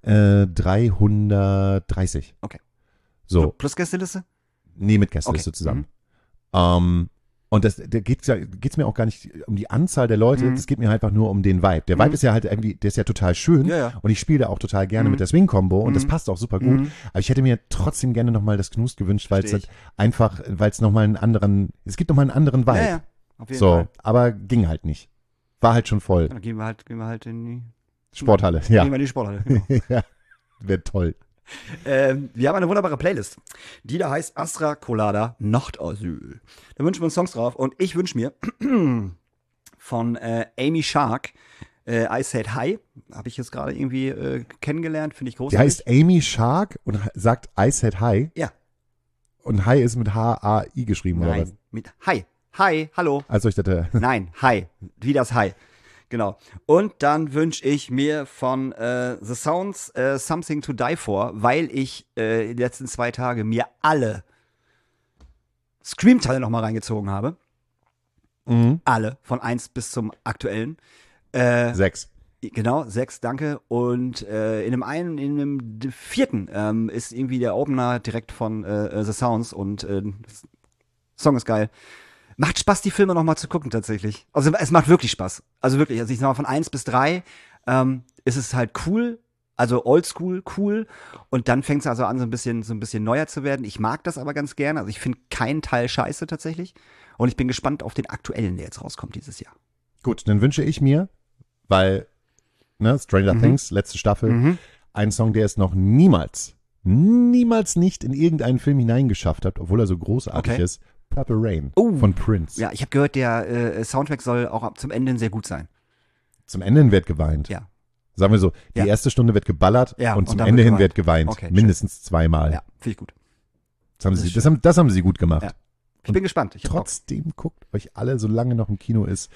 330. Okay. So. Plus Gästeliste? Nee, mit Gästeliste zusammen. Und da geht's mir auch gar nicht um die Anzahl der Leute, das geht mir einfach nur um den Vibe. Der Vibe ist ja halt irgendwie, der ist ja total schön und ich spiele da auch total gerne mit der Swing-Combo und das passt auch super gut. Aber ich hätte mir trotzdem gerne nochmal das Knust gewünscht, weil es halt einfach, weil es nochmal es gibt nochmal einen anderen Vibe. Ja, auf jeden Fall. Aber ging halt nicht. War halt schon voll. Dann gehen wir halt in die Sporthalle, ja. Gehen wir in die Sporthalle, genau. Ja, wäre toll. Wir haben eine wunderbare Playlist, die da heißt Astra Colada Nachtasyl. Da wünschen wir uns Songs drauf und ich wünsche mir von Amy Shark I Said Hi, habe ich jetzt gerade irgendwie kennengelernt, finde ich großartig. Die heißt Amy Shark und sagt I Said Hi? Ja. Und Hi ist mit H-A-I geschrieben, Nein, oder was? mit Hi. Hi, hallo. Also ich dachte... Nein, Hi, wie das Hi. Genau. Und dann wünsche ich mir von The Sounds Something to Die For, weil ich die letzten 2 Tage mir alle Scream-Teile nochmal reingezogen habe. Alle, von 1 bis zum aktuellen. 6. Genau, 6, danke. Und in dem 4. ist irgendwie der Opener direkt von The Sounds und Song ist geil. Macht Spaß, die Filme nochmal zu gucken, tatsächlich. Also es macht wirklich Spaß. Also wirklich, also ich sag mal, von 1 bis 3 ist es halt cool, also oldschool, cool. Und dann fängt es also an, so ein bisschen neuer zu werden. Ich mag das aber ganz gerne. Also ich finde keinen Teil scheiße tatsächlich. Und ich bin gespannt auf den aktuellen, der jetzt rauskommt dieses Jahr. Gut, dann wünsche ich mir, weil Stranger Things, letzte Staffel, einen Song, der ist noch niemals niemals nicht in irgendeinen Film hineingeschafft hat, obwohl er so großartig ist, Purple Rain von Prince. Ja, ich habe gehört, der Soundtrack soll auch zum Ende hin sehr gut sein. Zum Ende hin wird geweint. Ja. Sagen wir so, die erste Stunde wird geballert und zum dann Ende hin geweint. wird geweint. Okay, mindestens zweimal. Ja, finde ich gut. Das haben sie gut gemacht. Ja. Ich bin gespannt. Trotzdem guckt euch alle, solange noch im Kino ist,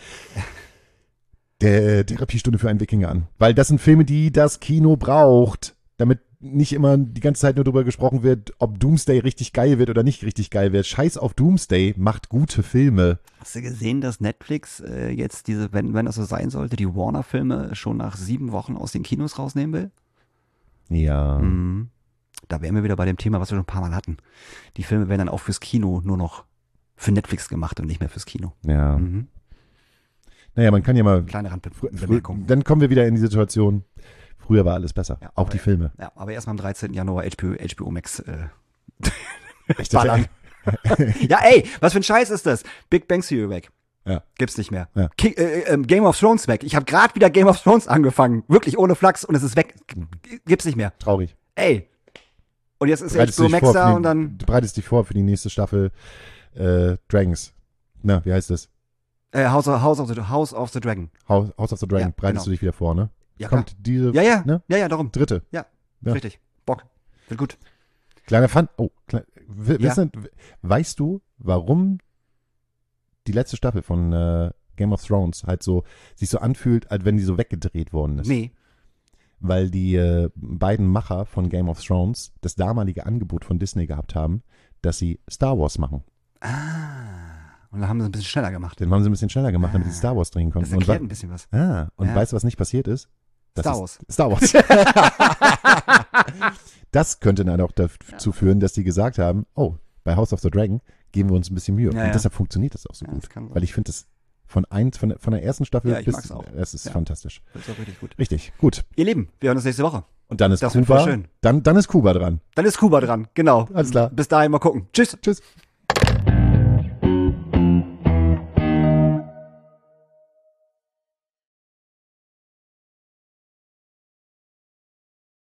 der Therapiestunde für einen Wikinger an. Weil das sind Filme, die das Kino braucht, damit nicht immer die ganze Zeit nur darüber gesprochen wird, ob Doomsday richtig geil wird oder nicht richtig geil wird. Scheiß auf Doomsday, macht gute Filme. Hast du gesehen, dass Netflix jetzt diese, wenn das so sein sollte, die Warner-Filme schon nach 7 Wochen aus den Kinos rausnehmen will? Ja. Mhm. Da wären wir wieder bei dem Thema, was wir schon ein paar Mal hatten. Die Filme werden dann auch fürs Kino nur noch für Netflix gemacht und nicht mehr fürs Kino. Ja. Mhm. Naja, man kann ja mal. Kleine Randbemerkung. Dann kommen wir wieder in die Situation. Früher war alles besser. Ja, auch die Filme. Ja, aber erst mal am 13. Januar HBO Max. Echt? Ballern. Ja, ey, was für ein Scheiß ist das? Big Bang Theory weg. Ja. Gibt's nicht mehr. Ja. Game of Thrones weg. Ich habe gerade wieder Game of Thrones angefangen. Wirklich ohne Flachs und es ist weg. Gibt's nicht mehr. Traurig. Ey. Und jetzt ist HBO Max da und dann. Du bereitest dich vor für die nächste Staffel Dragons. Na, wie heißt das? House of the Dragon. House of the Dragon. Ja, Bereitest du dich wieder vor, ne? Ja, Kommt diese. Ja, Ne? ja, darum. Dritte. Ja, Ja. richtig. Bock. Wird gut. Kleiner Fun. Oh, weißt du, warum die letzte Staffel von Game of Thrones halt so sich so anfühlt, als wenn die so weggedreht worden ist? Nee. Weil die beiden Macher von Game of Thrones das damalige Angebot von Disney gehabt haben, dass sie Star Wars machen. Und dann haben sie ein bisschen schneller gemacht. Den haben sie ein bisschen schneller gemacht, damit sie Star Wars drehen konnten. Das erklärt ein bisschen was. Weißt du, was nicht passiert ist? Star Wars. Star Wars. Das könnte dann auch dazu führen, dass die gesagt haben, oh, bei House of the Dragon geben wir uns ein bisschen Mühe. Ja, und deshalb funktioniert das auch so Ja, gut. das kann sein. Weil ich finde das von der ersten Staffel Ja, ich mag's auch. es ist Ja. fantastisch. Das ist auch richtig gut. Richtig, gut. Ihr Lieben, wir hören uns nächste Woche. Und dann ist Das wird Kuba. voll schön. Dann ist Kuba dran. Dann ist Kuba dran. Genau. Alles klar. Bis dahin mal gucken. Tschüss. Tschüss.